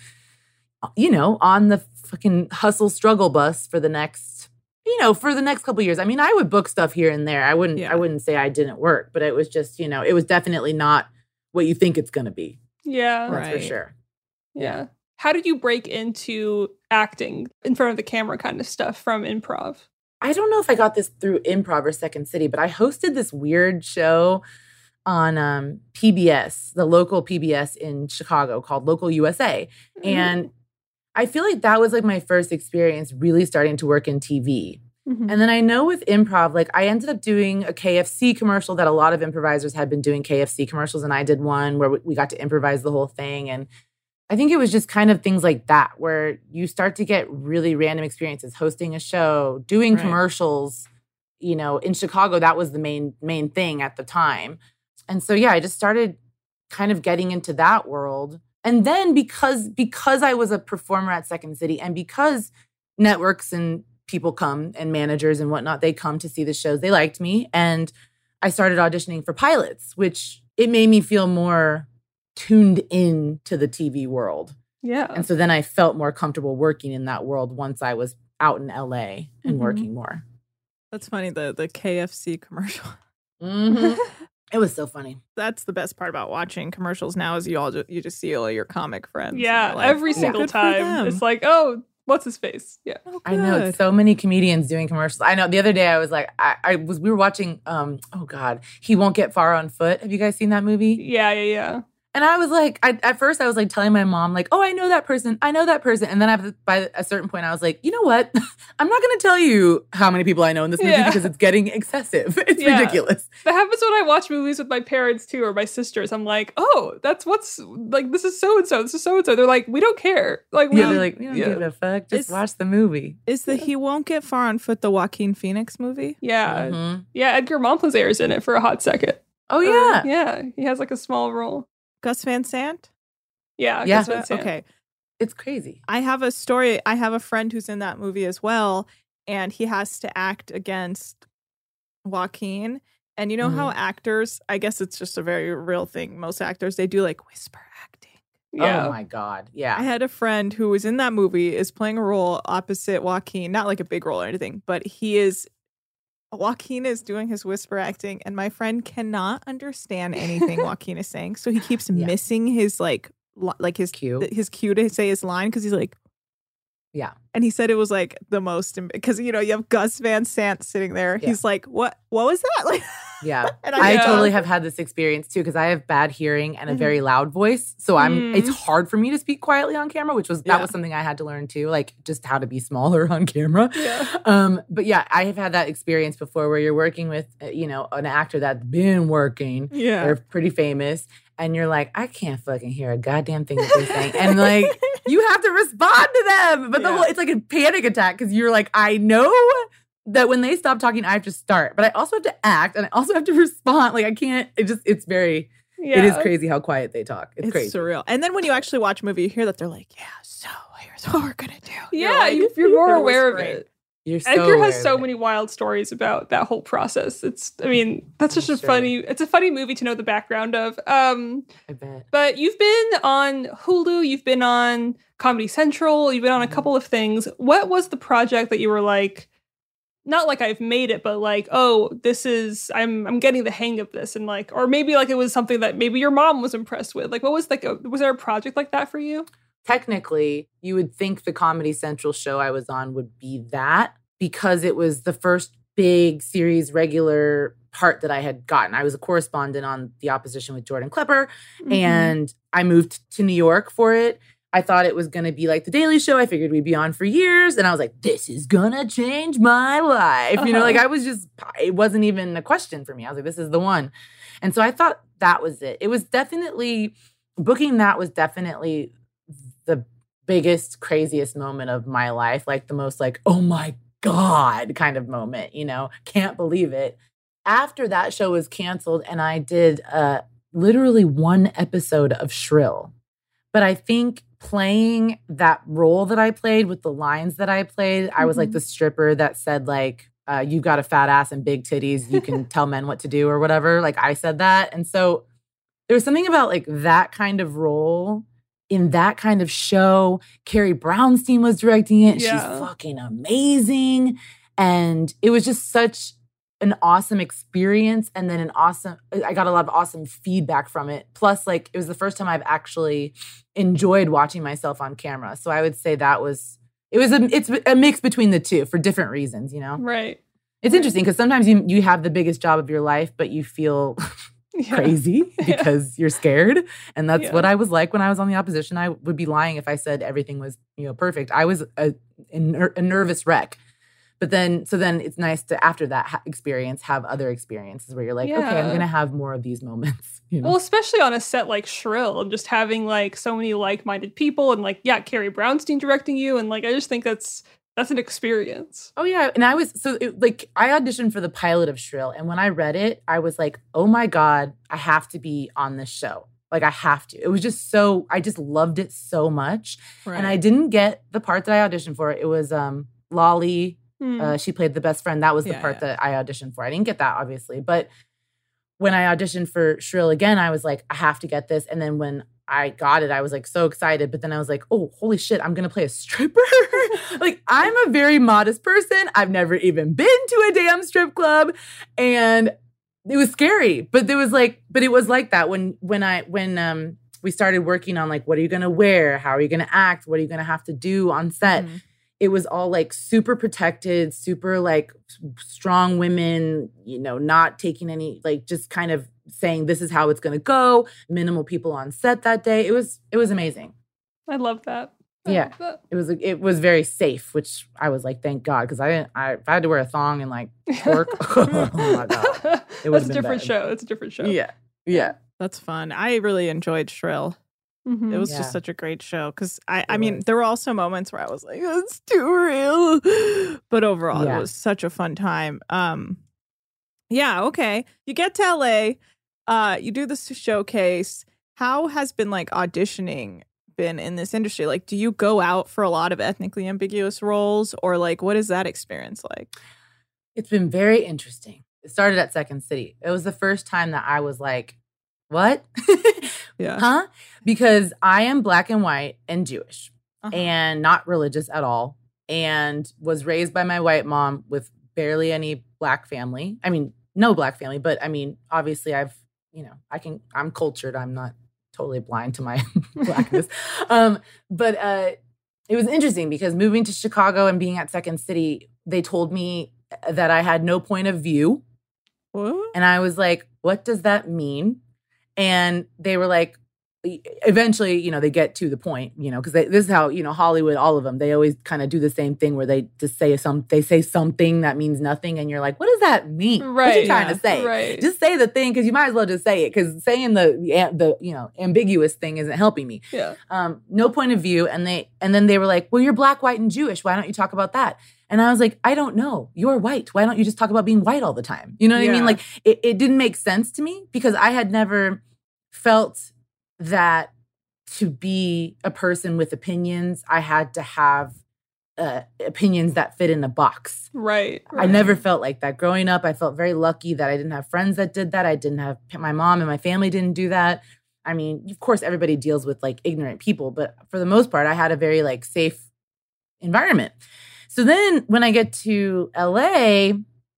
you know, on the fucking hustle struggle bus for the next, you know, for the next couple of years. I mean, I would book stuff here and there. I wouldn't. Yeah. I wouldn't say I didn't work, but it was just, you know, it was definitely not what you think it's going to be. Yeah. That's for Right. sure. Yeah. How did you break into acting in front of the camera kind of stuff from improv? I don't know if I got this through improv or Second City, but I hosted this weird show on um, P B S, the local P B S in Chicago called Local U S A. And I feel like that was like my first experience really starting to work in T V. Mhm. And then I know with improv, like I ended up doing a K F C commercial that a lot of improvisers had been doing K F C commercials. And I did one where we- we got to improvise the whole thing. And I think it was just kind of things like that where you start to get really random experiences, hosting a show, doing Right. commercials. You know, in Chicago, that was the main main thing at the time. And so, yeah, I just started kind of getting into that world. And then because because I was a performer at Second City and because networks and people come and managers and whatnot, they come to see the shows, they liked me. And I started auditioning for pilots, which it made me feel more tuned in to the T V world. Yeah. And so then I felt more comfortable working in that world once I was out in L A and Mhm. working more. That's funny, the the K F C commercial. Mhm. It was so funny. That's the best part about watching commercials now is you all just, you just see all your comic friends. and Yeah. you're like, Every "Oh, single good for time. them." It's like, oh, what's his face? Yeah. Oh, I know good. it's so many comedians doing commercials. I know the other day I was like, I, I was we were watching um oh God, He Won't Get Far on Foot. Have you guys seen that movie? Yeah. Yeah. Yeah. And I was like, I, at first I was like telling my mom, like, oh, I know that person. I know that person. And then I, by a certain point, I was like, you know what? I'm not going to tell you how many people I know in this movie Yeah. because it's getting excessive. It's Yeah. ridiculous. That happens when I watch movies with my parents too, or my sisters. I'm like, oh, that's what's like. This is so and so. This is so and so. They're like, we don't care. Like, we, Yeah, they're like, we don't yeah. give a fuck. Just It's- watch the movie. Is the He Won't Get Far on Foot the Joaquin Phoenix movie? yeah, Mhm. yeah. Edgar Montplaisir is in it for a hot second. Oh, Or- yeah. yeah. He has like a small role. Gus Van Sant? Yeah, Yeah. Gus Van Sant. Okay. It's crazy. I have a story. I have a friend who's in that movie as well, and he has to act against Joaquin. And you know how actors, I guess it's just a very real thing. Most actors, they do like whisper acting. Yeah. Oh, my God. Yeah. I had a friend who was in that movie, is playing a role opposite Joaquin, not like a big role or anything, but he is, Joaquin is doing his whisper acting, and my friend cannot understand anything Joaquin is saying. So he keeps Yeah. missing his like, li- like his Cue. th- his cue to say his line because he's like, Yeah. and he said it was like the most because you know you have Gus Van Sant sitting there. Yeah. He's like, what? What was that? Like, Yeah. and I Yeah. totally have had this experience too because I have bad hearing and a very loud voice. So I'm Mm. it's hard for me to speak quietly on camera, which was that Yeah. was something I had to learn too, like just how to be smaller on camera. Yeah. Um, but yeah, I have had that experience before where you're working with uh, you know, an actor that's been working. yeah, They're pretty famous. And you're like, I can't fucking hear a goddamn thing that they're saying. And like, you have to respond to them. But the Yeah. whole, it's like a panic attack because you're like, I know that when they stop talking, I have to start. But I also have to act and I also have to respond. Like, I can't, it just, it's very, Yeah. it is crazy how quiet they talk. It's, it's crazy. surreal. And then when you actually watch a movie, you hear that they're like, yeah, so here's what we're gonna do. You're Yeah, like, you, you're more they're aware of whispering. it. You're so Edgar aware has of so it. many wild stories about that whole process. It's, I mean, that's just a Sure. funny, it's a funny movie to know the background of. Um, I bet. but you've been on Hulu, you've been on Comedy Central, you've been on a Mm-hmm. couple of things. What was the project that you were like, not like I've made it, but like, oh, this is, I'm I'm getting the hang of this. And like, or maybe like it was something that maybe your mom was impressed with. Like, what was like, a, was there a project like that for you? Technically, you would think the Comedy Central show I was on would be that because it was the first big series regular part that I had gotten. I was a correspondent on The Opposition with Jordan Klepper, mm-hmm. and I moved to New York for it. I thought it was going to be like The Daily Show. I figured we'd be on for years. And I was like, this is going to change my life. Uh-huh. You know, like I was just, it wasn't even a question for me. I was like, this is the one. And so I thought that was it. It was definitely, booking that was definitely the biggest, craziest moment of my life. Like the most like, oh my God kind of moment, you know, can't believe it. After that show was canceled and I did uh, literally one episode of Shrill. But I think playing that role that I played with the lines that I played, mm-hmm. I was like the stripper that said like, uh, you got a fat ass and big titties. You can tell men what to do or whatever. Like I said that. And so there was something about like that kind of role in that kind of show. Carrie Brownstein was directing it. Yeah. She's fucking amazing. And it was just such an awesome experience. And then an awesome, I got a lot of awesome feedback from it. Plus, like, it was the first time I've actually enjoyed watching myself on camera. So I would say that was, it was a, it's a mix between the two for different reasons, you know? Right. It's interesting because sometimes you, you have the biggest job of your life, but you feel yeah. crazy because yeah. you're scared. And that's yeah. what I was like when I was on The Opposition. I would be lying if I said everything was, you know, perfect. I was a, a, a nervous wreck. But then, so then it's nice to, after that ha- experience, have other experiences where you're like, yeah. okay, I'm going to have more of these moments. You know? Well, especially on a set like Shrill, and just having like so many like-minded people and like, yeah, Carrie Brownstein directing you. And like, I just think that's, that's an experience. Oh yeah. And I was, so it, like, I auditioned for the pilot of Shrill. And when I read it, I was like, oh my God, I have to be on this show. Like I have to. It was just so, I just loved it so much. Right. And I didn't get the part that I auditioned for. It was um, Lolly. Uh, she played the best friend. That was the yeah, part yeah. that I auditioned for. I didn't get that, obviously. But when I auditioned for Shrill again, I was like, I have to get this. And then when I got it, I was like so excited. But then I was like, oh, holy shit, I'm going to play a stripper. Like, I'm a very modest person. I've never even been to a damn strip club. And it was scary. But there was like, but it was like that when, when I, when, um, we started working on like, what are you going to wear? How are you going to act? What are you going to have to do on set? Mm-hmm. It was all like super protected, super like strong women, you know, not taking any, like just kind of saying this is how it's going to go. Minimal people on set that day. It was, it was amazing. I love that. I yeah. love that. It was, it was very safe, which I was like, thank God. Cause I didn't, I, if I had to wear a thong and like twerk, oh my God. It That's a different bad. show. It's a different show. Yeah. Yeah. That's fun. I really enjoyed Shrill. Mm-hmm. It was yeah. just such a great show because I, I mean, there were also moments where I was like, it's too real. But overall, yeah. it was such a fun time. Um, yeah, okay. You get to L A, uh, you do this showcase. How has been like auditioning been in this industry? Like, do you go out for a lot of ethnically ambiguous roles or like, what is that experience like? It's been very interesting. It started at Second City. It was the first time that I was like, what? Yeah. Huh? Because I am Black and white and Jewish uh-huh. and not religious at all and was raised by my white mom with barely any Black family. I mean, no Black family, but I mean, obviously I've, you know, I can, I'm cultured. I'm not totally blind to my Blackness. um, but uh, it was interesting because moving to Chicago and being at Second City, they told me that I had no point of view. What? And I was like, what does that mean? And they were like, eventually, you know, they get to the point, you know, because this is how, you know, Hollywood, all of them, they always kind of do the same thing where they just say some, they say something that means nothing. And you're like, what does that mean? Right, what are you trying yeah, to say? Right. Just say the thing because you might as well just say it because saying the, the, you know, ambiguous thing isn't helping me. Yeah. Um, no point of view. And they, and then they were like, well, you're Black, white, and Jewish. Why don't you talk about that? And I was like, I don't know. You're white. Why don't you just talk about being white all the time? You know what yeah. I mean? Like, it, it didn't make sense to me because I had never felt that to be a person with opinions, I had to have uh, opinions that fit in a box. Right, right. I never felt like that. Growing up, I felt very lucky that I didn't have friends that did that. I didn't have, my mom and my family didn't do that. I mean, of course, everybody deals with like ignorant people, but for the most part, I had a very like safe environment. So then when I get to L A,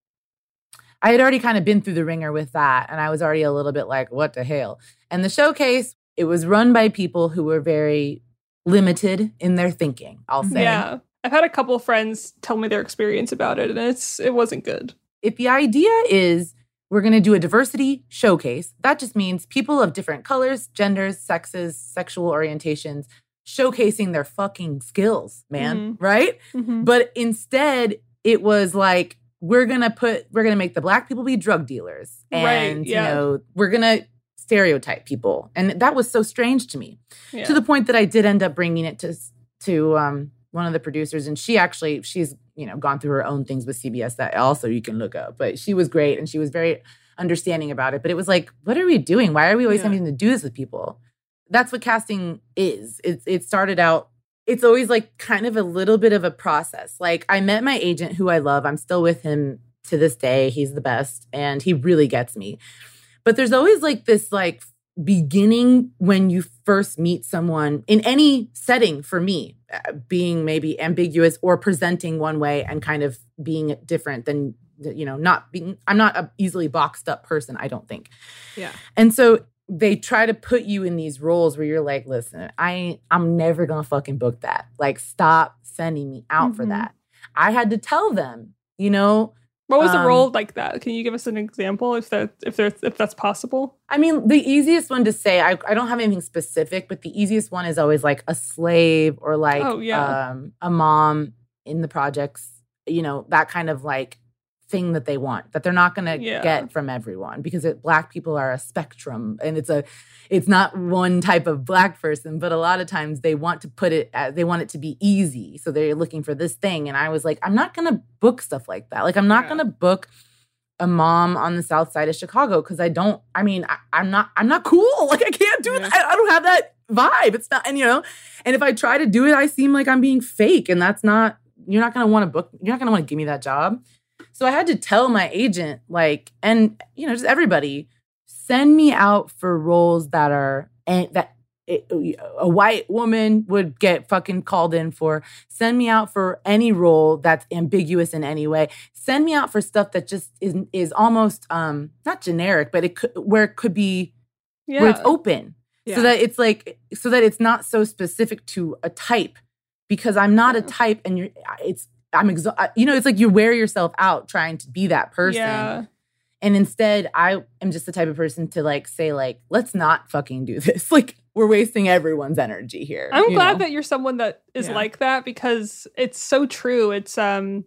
I had already kind of been through the ringer with that. And I was already a little bit like, what the hell? And the showcase, it was run by people who were very limited in their thinking, I'll say. Yeah. I've had a couple of friends tell me their experience about it, and it's it wasn't good. If the idea is we're going to do a diversity showcase, that just means people of different colors, genders, sexes, sexual orientations, showcasing their fucking skills, man, Mm-hmm. right? Mhm. But instead, it was like, we're going to put, we're going to make the Black people be drug dealers. Right, And, yeah. you know, we're going to stereotype people. And that was so strange to me, Yeah. to the point that I did end up bringing it to, to um, one of the producers. And she actually, she's, you know, gone through her own things with C B S that also you can look up. But she was great and she was very understanding about it. But it was like, what are we doing? Why are we always Yeah. having to do this with people? That's what casting is. It, it started out, it's always like kind of a little bit of a process. Like I met my agent who I love. I'm still with him to this day. He's the best and he really gets me. But there's always like this like beginning when you first meet someone in any setting for me, uh, being maybe ambiguous or presenting one way and kind of being different than, you know, not being, I'm not a easily boxed up person, I don't think. Yeah. And so they try to put you in these roles where you're like, listen, I ain't, I'm never gonna fucking book that. Like, stop sending me out Mhm. for that. I had to tell them, you know. What was um, a role like that? Can you give us an example if that if there's if that's possible? I mean, the easiest one to say, I, I don't have anything specific, but the easiest one is always like a slave or like Oh, yeah. um, a mom in the projects, you know, that kind of like thing that they want, that they're not going to Yeah. get from everyone, because it, Black people are a spectrum and it's a, it's not one type of Black person, but a lot of times they want to put it, at, they want it to be easy. So they're looking for this thing. And I was like, I'm not going to book stuff like that. Like, I'm not Yeah. going to book a mom on the south side of Chicago because I don't, I mean, I, I'm not, I'm not cool. Like, I can't do it. Yeah. I, I don't have that vibe. It's not, and you know, and if I try to do it, I seem like I'm being fake. And that's not, you're not going to want to book, you're not going to want to give me that job. So I had to tell my agent, like, and, you know, just everybody, send me out for roles that are, and that it, a white woman would get fucking called in for. Send me out for any role that's ambiguous in any way. Send me out for stuff that just is is almost um not generic, but it could, where it could be Yeah. where it's open, Yeah. so that it's like so that it's not so specific to a type, because I'm not a Yeah. type, and you're it's I'm exa- you know, it's like you wear yourself out trying to be that person. Yeah. And instead, I am just the type of person to like say, like, let's not fucking do this. Like, we're wasting everyone's energy here. I'm you glad know? that you're someone that is Yeah. like that, because it's so true. It's um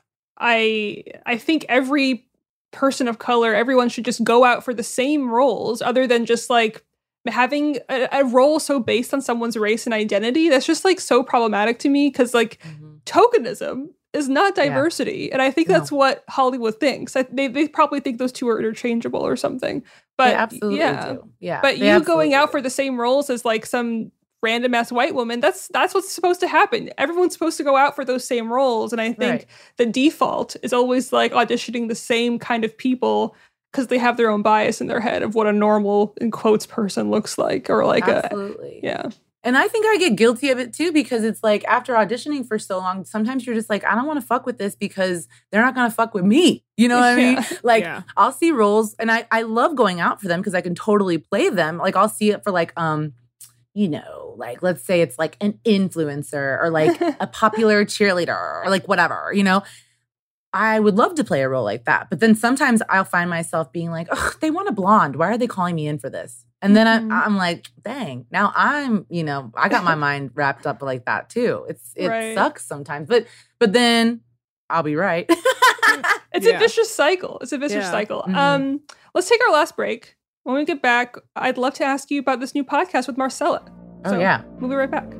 I I think every person of color, everyone should just go out for the same roles, other than just like having a, a role so based on someone's race and identity. That's just like so problematic to me, because like Mhm. tokenism is not Yeah. diversity. And I think No. that's what Hollywood thinks. I, they they probably think those two are interchangeable or something. But They absolutely yeah. do. Yeah. But they you absolutely going out do. for the same roles as like some random ass white woman, that's that's what's supposed to happen. Everyone's supposed to go out for those same roles. And I think Right. the default is always like auditioning the same kind of people because they have their own bias in their head of what a normal, in quotes, person looks like, or like Absolutely. a yeah. And I think I get guilty of it too, because it's like after auditioning for so long, sometimes you're just like, I don't want to fuck with this because they're not going to fuck with me. You know what I mean? Yeah. Like, Yeah. I'll see roles and I, I love going out for them because I can totally play them. Like, I'll see it for like, um, you know, like, let's say it's like an influencer or like a popular cheerleader or like whatever, you know? I would love to play a role like that. But then sometimes I'll find myself being like, oh, they want a blonde. Why are they calling me in for this? And then Mhm. I, I'm like, dang, now I'm, you know, I got my mind wrapped up like that too. It's it Right. sucks sometimes. But but then I'll be right. It's Yeah. a vicious cycle. It's a vicious Yeah. cycle. Mhm. Um, let's take our last break. When we get back, I'd love to ask you about this new podcast with Marcella. Oh, yeah. We'll be right back.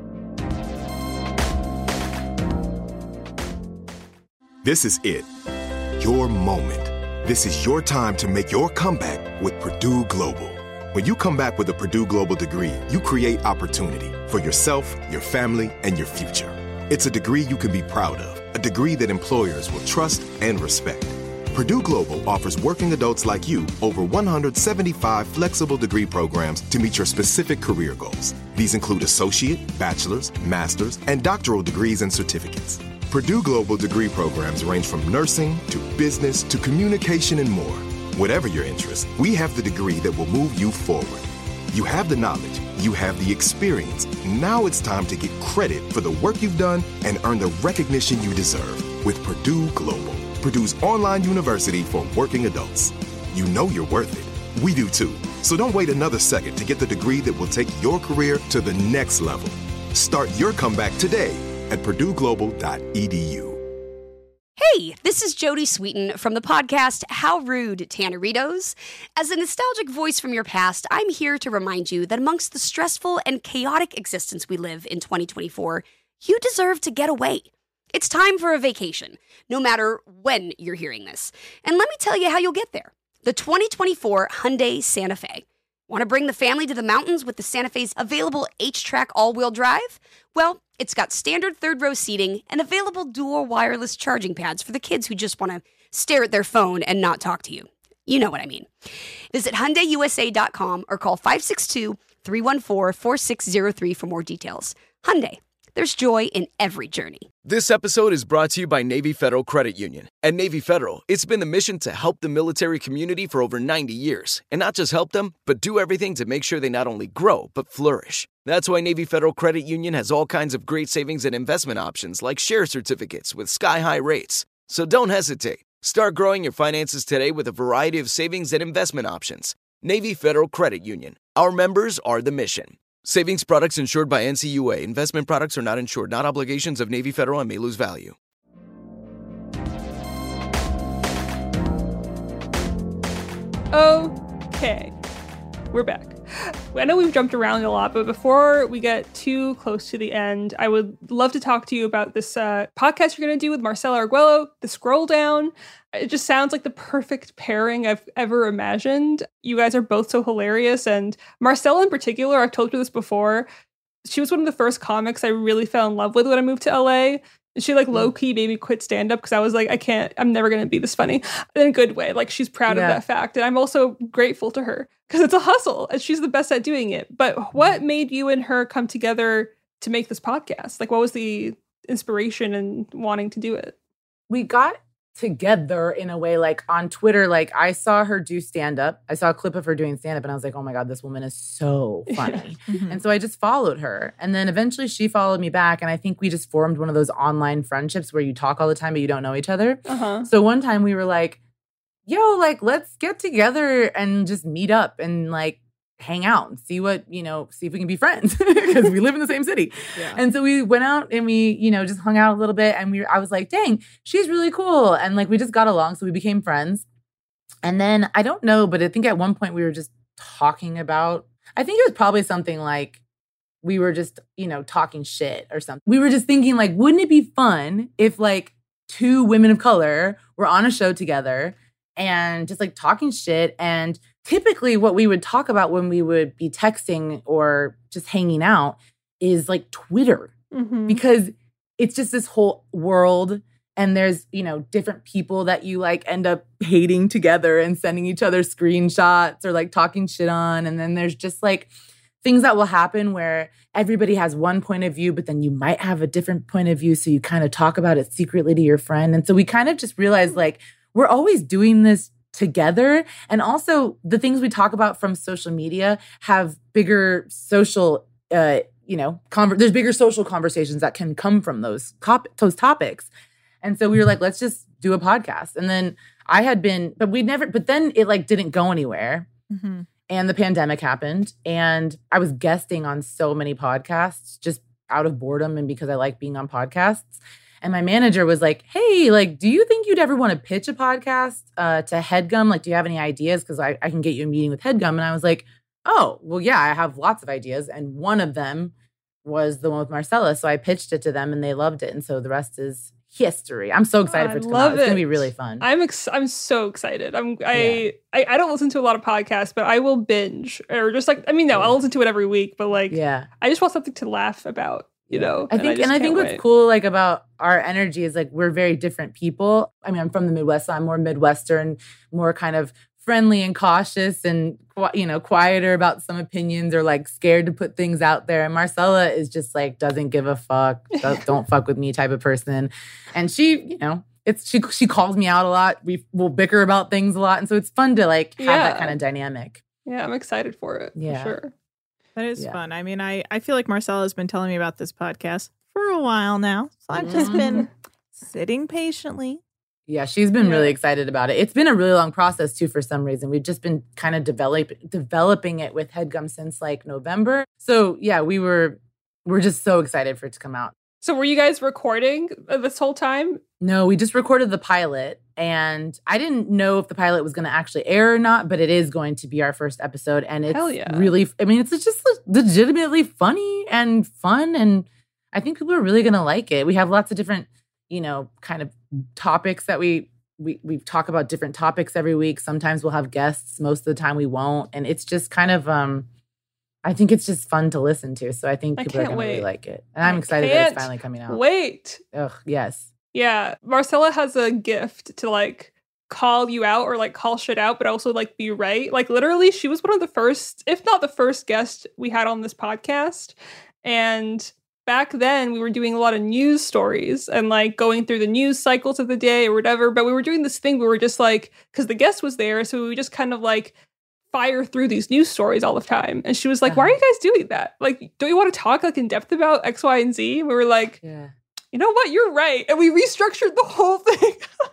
This is it. Your moment. This is your time to make your comeback with Purdue Global. When you come back with a Purdue Global degree, you create opportunity for yourself, your family, and your future. It's a degree you can be proud of, a degree that employers will trust and respect. Purdue Global offers working adults like you over one hundred seventy-five flexible degree programs to meet your specific career goals. These include associate, bachelor's, master's, and doctoral degrees and certificates. Purdue Global degree programs range from nursing to business to communication and more. Whatever your interest, we have the degree that will move you forward. You have the knowledge, you have the experience. Now it's time to get credit for the work you've done and earn the recognition you deserve with Purdue Global, Purdue's online university for working adults. You know you're worth it. We do too. So don't wait another second to get the degree that will take your career to the next level. Start your comeback today at purdue global dot e d u. Hey, this is Jodie Sweetin from the podcast How Rude, Tanneritos. As a nostalgic voice from your past, I'm here to remind you that amongst the stressful and chaotic existence we live in twenty twenty-four, you deserve to get away. It's time for a vacation, no matter when you're hearing this. And let me tell you how you'll get there. The twenty twenty-four Hyundai Santa Fe. Want to bring the family to the mountains with the Santa Fe's available H-Track all-wheel drive? Well, it's got standard third-row seating and available dual wireless charging pads for the kids who just want to stare at their phone and not talk to you. You know what I mean. Visit Hyundai U S A dot com or call five six two, three one four, four six zero three for more details. Hyundai. There's joy in every journey. This episode is brought to you by Navy Federal Credit Union. At Navy Federal, it's been the mission to help the military community for over ninety years. And not just help them, but do everything to make sure they not only grow, but flourish. That's why Navy Federal Credit Union has all kinds of great savings and investment options like share certificates with sky-high rates. So don't hesitate. Start growing your finances today with a variety of savings and investment options. Navy Federal Credit Union. Our members are the mission. Savings products insured by N C U A. Investment products are not insured, not obligations of Navy Federal and may lose value. Okay, we're back. I know we've jumped around a lot, but before we get too close to the end, I would love to talk to you about this uh, podcast you're going to do with Marcella Arguello, The Scroll Down. It just sounds like the perfect pairing I've ever imagined. You guys are both so hilarious, and Marcella in particular, I've told you this before, she was one of the first comics I really fell in love with when I moved to L A. She like low-key made me quit stand-up because I was like, I can't, I'm never going to be this funny in a good way. Like, she's proud yeah. of that fact. And I'm also grateful to her because it's a hustle and she's the best at doing it. But what made you and her come together to make this podcast? Like, what was the inspiration in wanting to do it? We got together in a way, like on Twitter, like I saw her do stand-up. I saw a clip of her doing stand-up and I was like, oh my God, this woman is so funny. Yeah. Mm-hmm. And so I just followed her. And then eventually she followed me back. And I think we just formed one of those online friendships where you talk all the time, but you don't know each other. Uh-huh. So one time we were like, yo, like, let's get together and just meet up and like hang out and see what, you know, see if we can be friends because we live in the same city. Yeah. And so we went out and we, you know, just hung out a little bit and we, I was like, dang, she's really cool. And like, we just got along. So we became friends. And then I don't know, but I think at one point we were just talking about, I think it was probably something like we were just, you know, talking shit or something. We were just thinking like, wouldn't it be fun if like two women of color were on a show together and just like talking shit. And typically what we would talk about when we would be texting or just hanging out is like Twitter, mm-hmm. because it's just this whole world and there's, you know, different people that you like end up hating together and sending each other screenshots or like talking shit on. And then there's just like things that will happen where everybody has one point of view, but then you might have a different point of view. So you kind of talk about it secretly to your friend. And so we kind of just realized like, we're always doing this together. And also the things we talk about from social media have bigger social, uh, you know, con- there's bigger social conversations that can come from those, cop- those topics. And so we were like, let's just do a podcast. And then I had been, but we never, but then it like didn't go anywhere. Mm-hmm. And the pandemic happened. And I was guesting on so many podcasts just out of boredom and because I like being on podcasts. And my manager was like, hey, like, do you think you'd ever want to pitch a podcast uh, to HeadGum? Like, do you have any ideas? Because I, I can get you a meeting with HeadGum. And I was like, oh, well, yeah, I have lots of ideas. And one of them was the one with Marcella. So I pitched it to them and they loved it. And so the rest is history. I'm so excited oh, for it to come come out. It's it. going to be really fun. I'm ex- I'm so excited. I'm I, yeah. I I don't listen to a lot of podcasts, but I will binge or just like, I mean, no, I'll listen to it every week. But like, yeah, I just want something to laugh about. You know, I think, and I, and I think wait. what's cool, like about our energy is like we're very different people. I mean, I'm from the Midwest, so I'm more Midwestern, more kind of friendly and cautious and, you know, quieter about some opinions or like scared to put things out there. And Marcella is just like, doesn't give a fuck, don't, don't fuck with me type of person. And she, you know, it's she she calls me out a lot. We will bicker about things a lot. And so it's fun to like have Yeah. that kind of dynamic. Yeah, I'm excited for it. Yeah. For sure. That is Yeah. fun. I mean, I, I feel like Marcella has been telling me about this podcast for a while now. So I've just been sitting patiently. Yeah, she's been Yeah. really excited about it. It's been a really long process too for some reason. We've just been kind of develop, developing it with HeadGum since like November. So yeah, we were we're just so excited for it to come out. So were you guys recording this whole time? No, we just recorded the pilot, and I didn't know if the pilot was going to actually air or not, but it is going to be our first episode, and it's Hell yeah. really, I mean, it's just legitimately funny and fun, and I think people are really going to like it. We have lots of different, you know, kind of topics that we we we talk about different topics every week. Sometimes we'll have guests, most of the time we won't, and it's just kind of um I think it's just fun to listen to. So I think I people are can't going to really wait. like it. And I'm I excited that it's can't finally coming out. Wait. Ugh, yes. Yeah. Marcella has a gift to like call you out or like call shit out, but also like be right. Like literally, she was one of the first, if not the first guest we had on this podcast. And back then we were doing a lot of news stories and like going through the news cycles of the day or whatever. But we were doing this thing where we were just like, because the guest was there. So we would just kind of like fire through these news stories all the time. And she was like, why are you guys doing that? Like, don't you want to talk like in depth about X, Y, and Z? And we were like, Yeah. you know what? You're right. And we restructured the whole thing.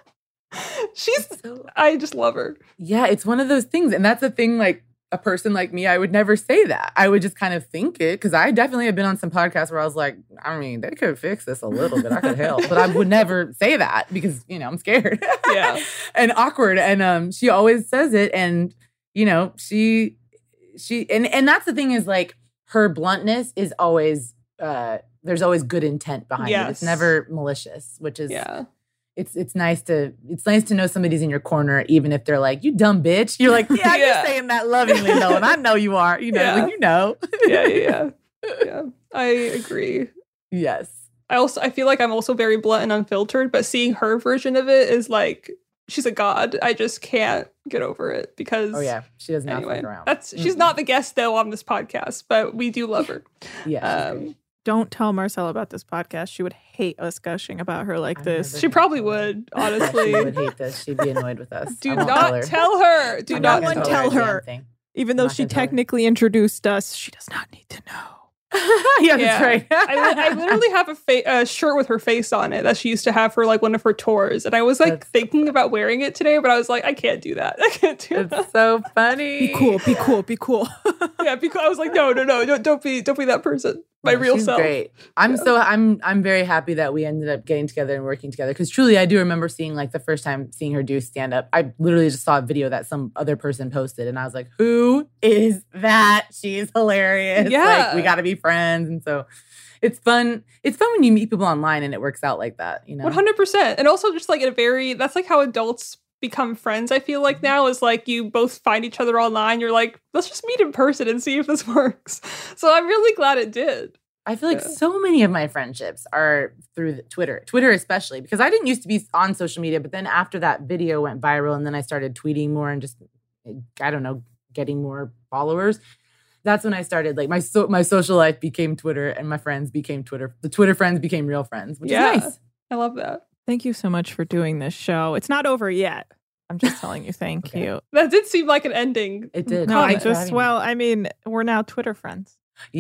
She's, So- I just love her. Yeah, it's one of those things. And that's a thing, like a person like me, I would never say that. I would just kind of think it, because I definitely have been on some podcasts where I was like, I mean, they could fix this a little bit. I could help. But I would never say that because, you know, I'm scared. Yeah. And awkward. And um, she always says it. And, you know, she, she, and, and that's the thing is like her bluntness is always, uh, there's always good intent behind it. It's Yes. never malicious, which is, Yeah. It's it's nice to it's nice to know somebody's in your corner, even if they're like, you dumb bitch. You're like, yeah, I'm Yeah. just saying that lovingly though, and I know you are. You know, Yeah. like, you know. Yeah, yeah, yeah. Yeah. I agree. Yes. I also, I feel like I'm also very blunt and unfiltered, but seeing her version of it is like, she's a god. I just can't get over it because. Oh yeah, she does not Anyway, fuck around. that's she's not the guest though on this podcast, but we do love her. Yeah. Um, Don't tell Marcella about this podcast. She would hate us gushing about her like I'm this. never she gonna probably tell her. would, Yeah, honestly. she would hate this. She'd be annoyed with us. Do I won't not tell her. tell her. Do I'm not one gonna tell a damn her. thing. Even though not she gonna tell her. technically introduced us, she does not need to know. Yeah, Yeah. that's right. I, li- I literally have a fa- a shirt with her face on it that she used to have for like one of her tours, and I was like That's so thinking about wearing it today, but I was like, I can't do that. I can't do that. It's so funny. Be cool, be cool, be cool. Yeah, because I was like, no, no, no, don't, don't be, don't be that person. My No, real she's self. Great. I'm so I'm I'm very happy that we ended up getting together and working together, because truly I do remember seeing like the first time seeing her do stand up. I literally just saw a video that some other person posted, and I was like, who is that? She's hilarious. Yeah. Like, we got to be friends, and so it's fun. It's fun when you meet people online and it works out like that. You know, One hundred percent, and also just like in a very that's like how adults become friends. I feel like now is like you both find each other online. You're like, let's just meet in person and see if this works. So I'm really glad it did. I feel like Yeah. so many of my friendships are through the Twitter, Twitter especially, because I didn't used to be on social media, but then after that video went viral and then I started tweeting more and just, I don't know, getting more followers. That's when I started, like, my so, my social life became Twitter and my friends became Twitter. The Twitter friends became real friends, which Yeah. is nice. I love that. Thank you so much for doing this show. It's not over yet. I'm just telling you, thank Okay. you. That did seem like an ending. It did. No, I Thanks for just, having me. well, I mean, we're now Twitter friends.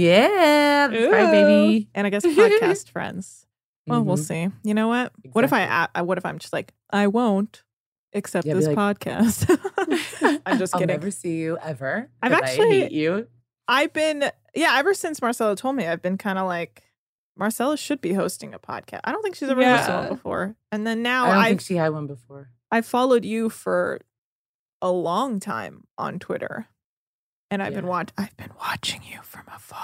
Yeah, that's right, Ooh. baby. And I guess podcast friends. Well, we'll Mhm. see. You know what? What if I, I, what if I'm just like, I won't accept Yeah, be this like- podcast? I'm just I'll kidding. never see you ever. I've 'cause actually- I hate you. I've been, yeah, ever since Marcella told me, I've been kind of like, Marcella should be hosting a podcast. I don't think she's ever hosted Yeah. one before. And then now I don't I've, think she had one before. I followed you for a long time on Twitter. And I've been Yeah. watch I've been watching you from afar.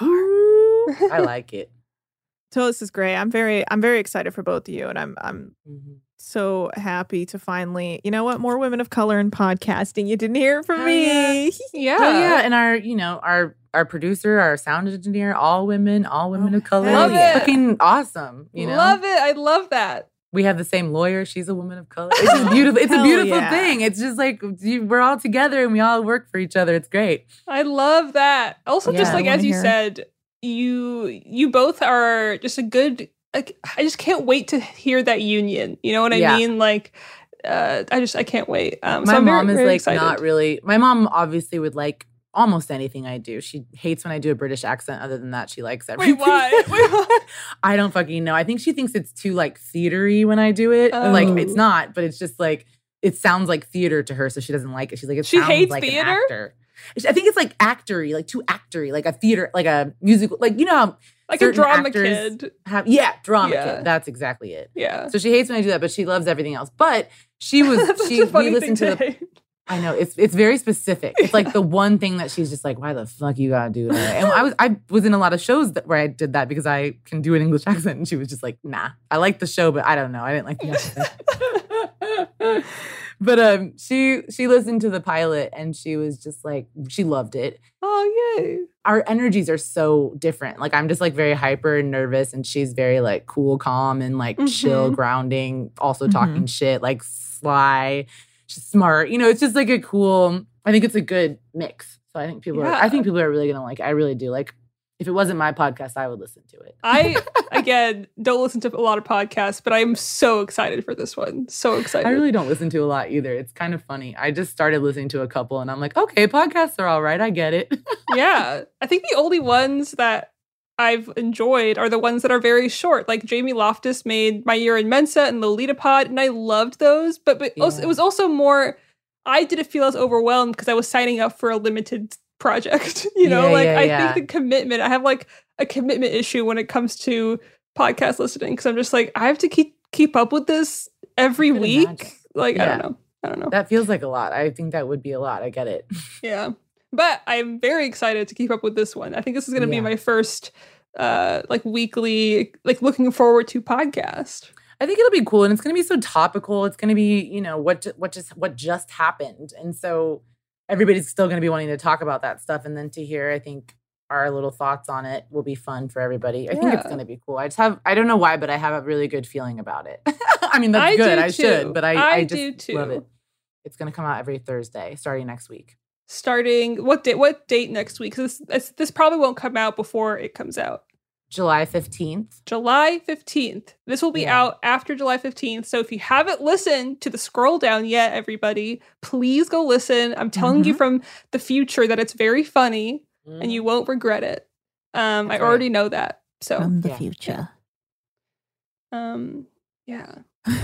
I like it. So this is great. I'm very I'm very excited for both of you, and I'm I'm Mhm. so happy to finally, you know what, more women of color in podcasting. You didn't hear it from Oh, me. Yeah. Oh yeah, and our, you know, our our producer, our sound engineer, all women, all women of color. Love It's it. fucking awesome. You know, Love it. I love that. We have the same lawyer. She's a woman of color. It's just beautiful. It's a Hell beautiful yeah. thing. It's just like you, we're all together and we all work for each other. It's great. I love that. Also, just Yeah, like I as wanna you hear. said, you you both are just a good. Like, I just can't wait to hear that union. You know what I Yeah. mean? Like, uh, I just I can't wait. Um, My so I'm very, mom is very like excited. not really. My mom obviously would like almost anything I do. She hates when I do a British accent. Other than that, she likes everything. Wait, why? Wait, why? I don't fucking know. I think she thinks it's too like theatery when I do it. Oh. Like it's not, but it's just like it sounds like theater to her, so she doesn't like it. She's like, it She sounds hates like theater? an actor. I think it's like actory, like too actory, like a theater, like a musical, like you know how Like a certain drama actors kid. Have, yeah, drama Yeah. kid. That's exactly it. Yeah. So she hates when I do that, but she loves everything else. But she was That's such she a funny we listened thing to the hate. I know it's it's very specific. It's like the one thing that she's just like, why the fuck you gotta do that? And I was I was in a lot of shows that, where I did that because I can do an English accent, and she was just like, nah, I like the show, but I don't know, I didn't like the accent. But um, she she listened to the pilot and she was just like, she loved it. Oh yay! Our energies are so different. Like I'm just like very hyper and nervous, and she's very like cool, calm, and like chill, Mhm. grounding. Also talking shit, like sly. She's smart. You know, it's just like a cool. I think it's a good mix. So I think people are. I Yeah. think people are really gonna like it. I really do. Like if it wasn't my podcast, I would listen to it. I again don't listen to a lot of podcasts, but I'm so excited for this one. So excited. I really don't listen to a lot either. It's kind of funny. I just started listening to a couple, and I'm like, okay, podcasts are all right. I get it. Yeah. I think the only ones that I've enjoyed are the ones that are very short. Like Jamie Loftus made My Year in Mensa and Lolita Pod, and I loved those. But but also, Yeah. it was also more. I didn't feel as overwhelmed because I was signing up for a limited project. You know, Yeah, like yeah, I yeah. think the commitment. I have like a commitment issue when it comes to podcast listening because I'm just like I have to keep keep up with this every I can week. imagine. Like I Yeah. don't know. I don't know. That feels like a lot. I think that would be a lot. I get it. Yeah. But I'm very excited to keep up with this one. I think this is going to Yeah. be my first uh like weekly like looking forward to podcast. I think it'll be cool, and it's going to be so topical. It's going to be, you know, what ju- what just what just happened, and so everybody's still going to be wanting to talk about that stuff. And then to hear, I think our little thoughts on it will be fun for everybody. I think it's Yeah. going to be cool. I just have I don't know why, but I have a really good feeling about it. I mean, that's I good. do I too. should, but I I I, do just love too. it. It's going to come out every Thursday, starting next week. Starting what date what date next week? 'Cause this this, this probably won't come out before it comes out. July fifteenth. July fifteenth. This will be Yeah. out after July fifteenth. So if you haven't listened to the scroll down yet, everybody, please go listen. I'm telling Mm-hmm. you from the future that it's very funny and you won't regret it. Um, I That's already know that. So From the Yeah. future. um yeah.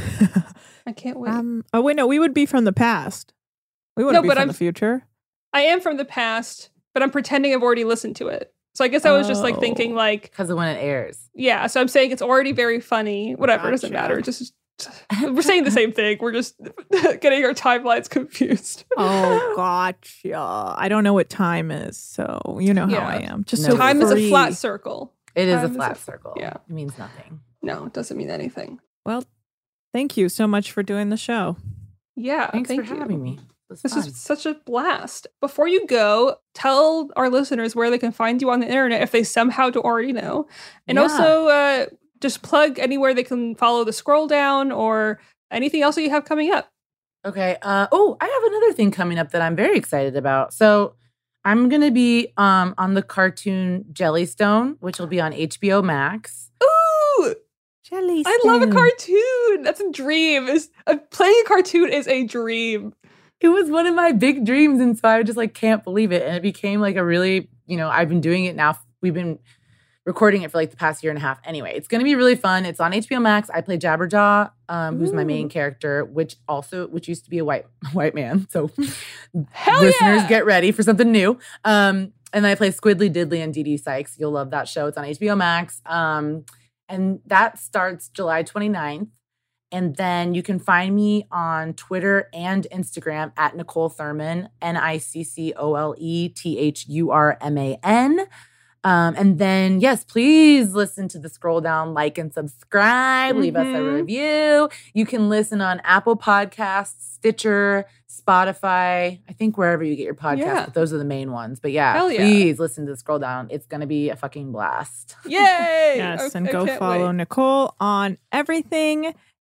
I can't wait. um, oh, wait, no, we would be from the past. We wouldn't No, be but from I'm- the future. I am from the past, but I'm pretending I've already listened to it. So I guess I was just like Oh. thinking like, Because of when it airs. yeah, so I'm saying it's already very funny. Whatever, it doesn't Gotcha. matter. Just we're saying the same thing. We're just getting our timelines confused. Oh, gotcha. I don't know what time is, so you know how Yeah. I am. Just No. so Time is a free. flat circle. It is Time a is flat a- circle. yeah. It means nothing. No, it doesn't mean anything. Well, thank you so much for doing the show. Yeah, Thanks thank for you. having me. It was This fun. is such a blast. Before you go, tell our listeners where they can find you on the internet if they somehow don't already know. And Yeah. also uh, just plug anywhere they can follow the scroll down or anything else that you have coming up. Okay. Uh, oh, I have another thing coming up that I'm very excited about. So I'm going to be um, on the cartoon Jellystone, which will be on H B O Max. Ooh! Jelly. I love a cartoon. That's a dream. Is uh, playing a cartoon is a dream. It was one of my big dreams. And so I just like can't believe it. And it became like a really, you know, I've been doing it now. We've been recording it for like the past year and a half. Anyway, it's going to be really fun. It's on H B O Max. I play Jabberjaw, um, who's my main Ooh. character, which also, which used to be a white white man. So Hell listeners, yeah! get ready for something new. Um, and then I play Squidly Diddly and Dee Dee Sykes. You'll love that show. It's on H B O Max. Um, and that starts July twenty-ninth. And then you can find me on Twitter and Instagram at Nicole Thurman, N I C C O L E T H U R M A N. Um, and then, yes, please listen to the scroll down, like and subscribe, leave us a Mhm. review. You can listen on Apple Podcasts, Stitcher, Spotify, I think wherever you get your podcasts, Yeah. but those are the main ones. But yeah, Hell yeah. please listen to the scroll down. It's going to be a fucking blast. Yay! Yes, I- and I go can't follow wait. Nicole on everything.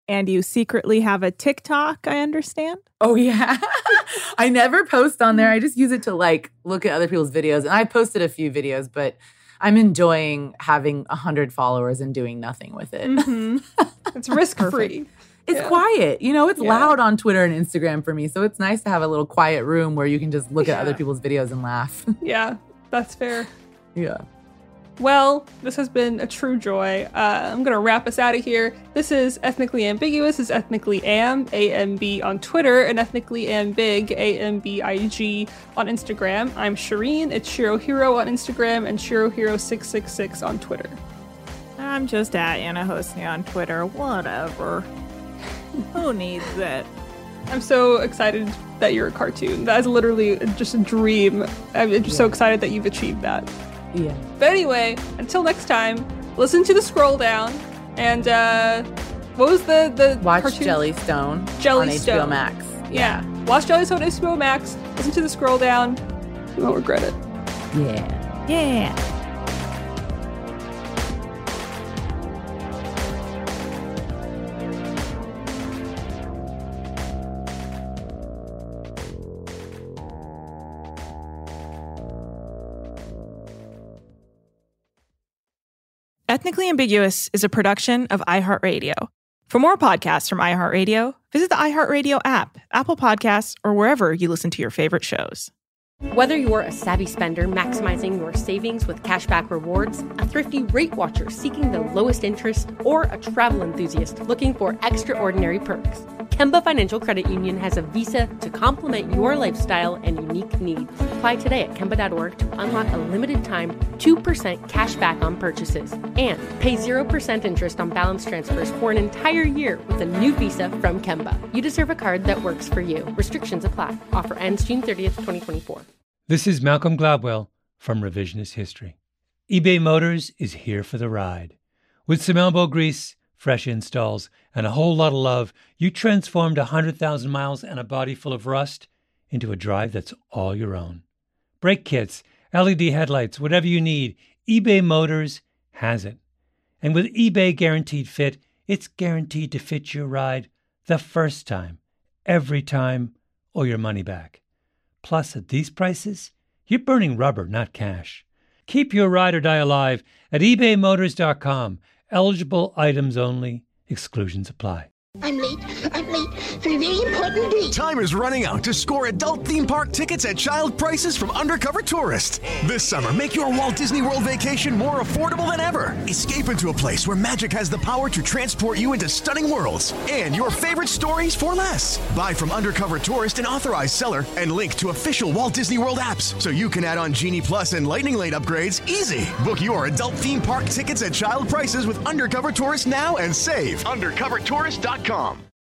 And you secretly have a TikTok, I understand? Oh, yeah. I never post on there. I just use it to like look at other people's videos. And I posted a few videos, but I'm enjoying having one hundred followers and doing nothing with it. Mm-hmm. It's risk-free. It's yeah. quiet. You know, it's yeah. loud on Twitter and Instagram for me. So it's nice to have a little quiet room where you can just look yeah. at other people's videos and laugh. Yeah, that's fair. Yeah. Well, this has been a true joy. Uh, I'm going to wrap us out of here. This is Ethnically Ambiguous. This is Ethnically Am, A M B on Twitter, and Ethnically Ambig, A M B I G on Instagram. I'm Shireen. It's Shiro Hero on Instagram and Shiro Hero six six six on Twitter. I'm just at Anna Hosni on Twitter. Whatever. Who needs it? I'm so excited that you're a cartoon. That is literally just a dream. I'm just yeah. so excited that you've achieved that. Yeah. But anyway, until next time, listen to the scroll down. And uh, what was the the watch cartoon? Jellystone Jellystone on H B O Max. Yeah. yeah. Watch Jellystone on H B O Max. Listen to the scroll down. You won't regret it. Yeah. Yeah. Ethnically Ambiguous is a production of iHeartRadio. For more podcasts from iHeartRadio, visit the iHeartRadio app, Apple Podcasts, or wherever you listen to your favorite shows. Whether you're a savvy spender maximizing your savings with cashback rewards, a thrifty rate watcher seeking the lowest interest, or a travel enthusiast looking for extraordinary perks, Kemba Financial Credit Union has a visa to complement your lifestyle and unique needs. Apply today at Kemba dot org to unlock a limited-time two percent cash back on purchases and pay zero percent interest on balance transfers for an entire year with a new visa from Kemba. You deserve a card that works for you. Restrictions apply. Offer ends June thirtieth, twenty twenty-four. This is Malcolm Gladwell from Revisionist History. eBay Motors is here for the ride. With some elbow grease, fresh installs, and a whole lot of love, you transformed one hundred thousand miles and a body full of rust into a drive that's all your own. Brake kits, L E D headlights, whatever you need, eBay Motors has it. And with eBay Guaranteed Fit, it's guaranteed to fit your ride the first time, every time, or your money back. Plus, at these prices, you're burning rubber, not cash. Keep your ride or die alive at ebay motors dot com. Eligible items only. Exclusions apply. I'm late. I'm late for a very important date. Time is running out to score adult theme park tickets at child prices from Undercover Tourist. This summer, make your Walt Disney World vacation more affordable than ever. Escape into a place where magic has the power to transport you into stunning worlds and your favorite stories for less. Buy from Undercover Tourist, an authorized seller, and link to official Walt Disney World apps so you can add on Genie Plus and Lightning Lane upgrades easy. Book your adult theme park tickets at child prices with Undercover Tourist now and save. undercover tourist dot com.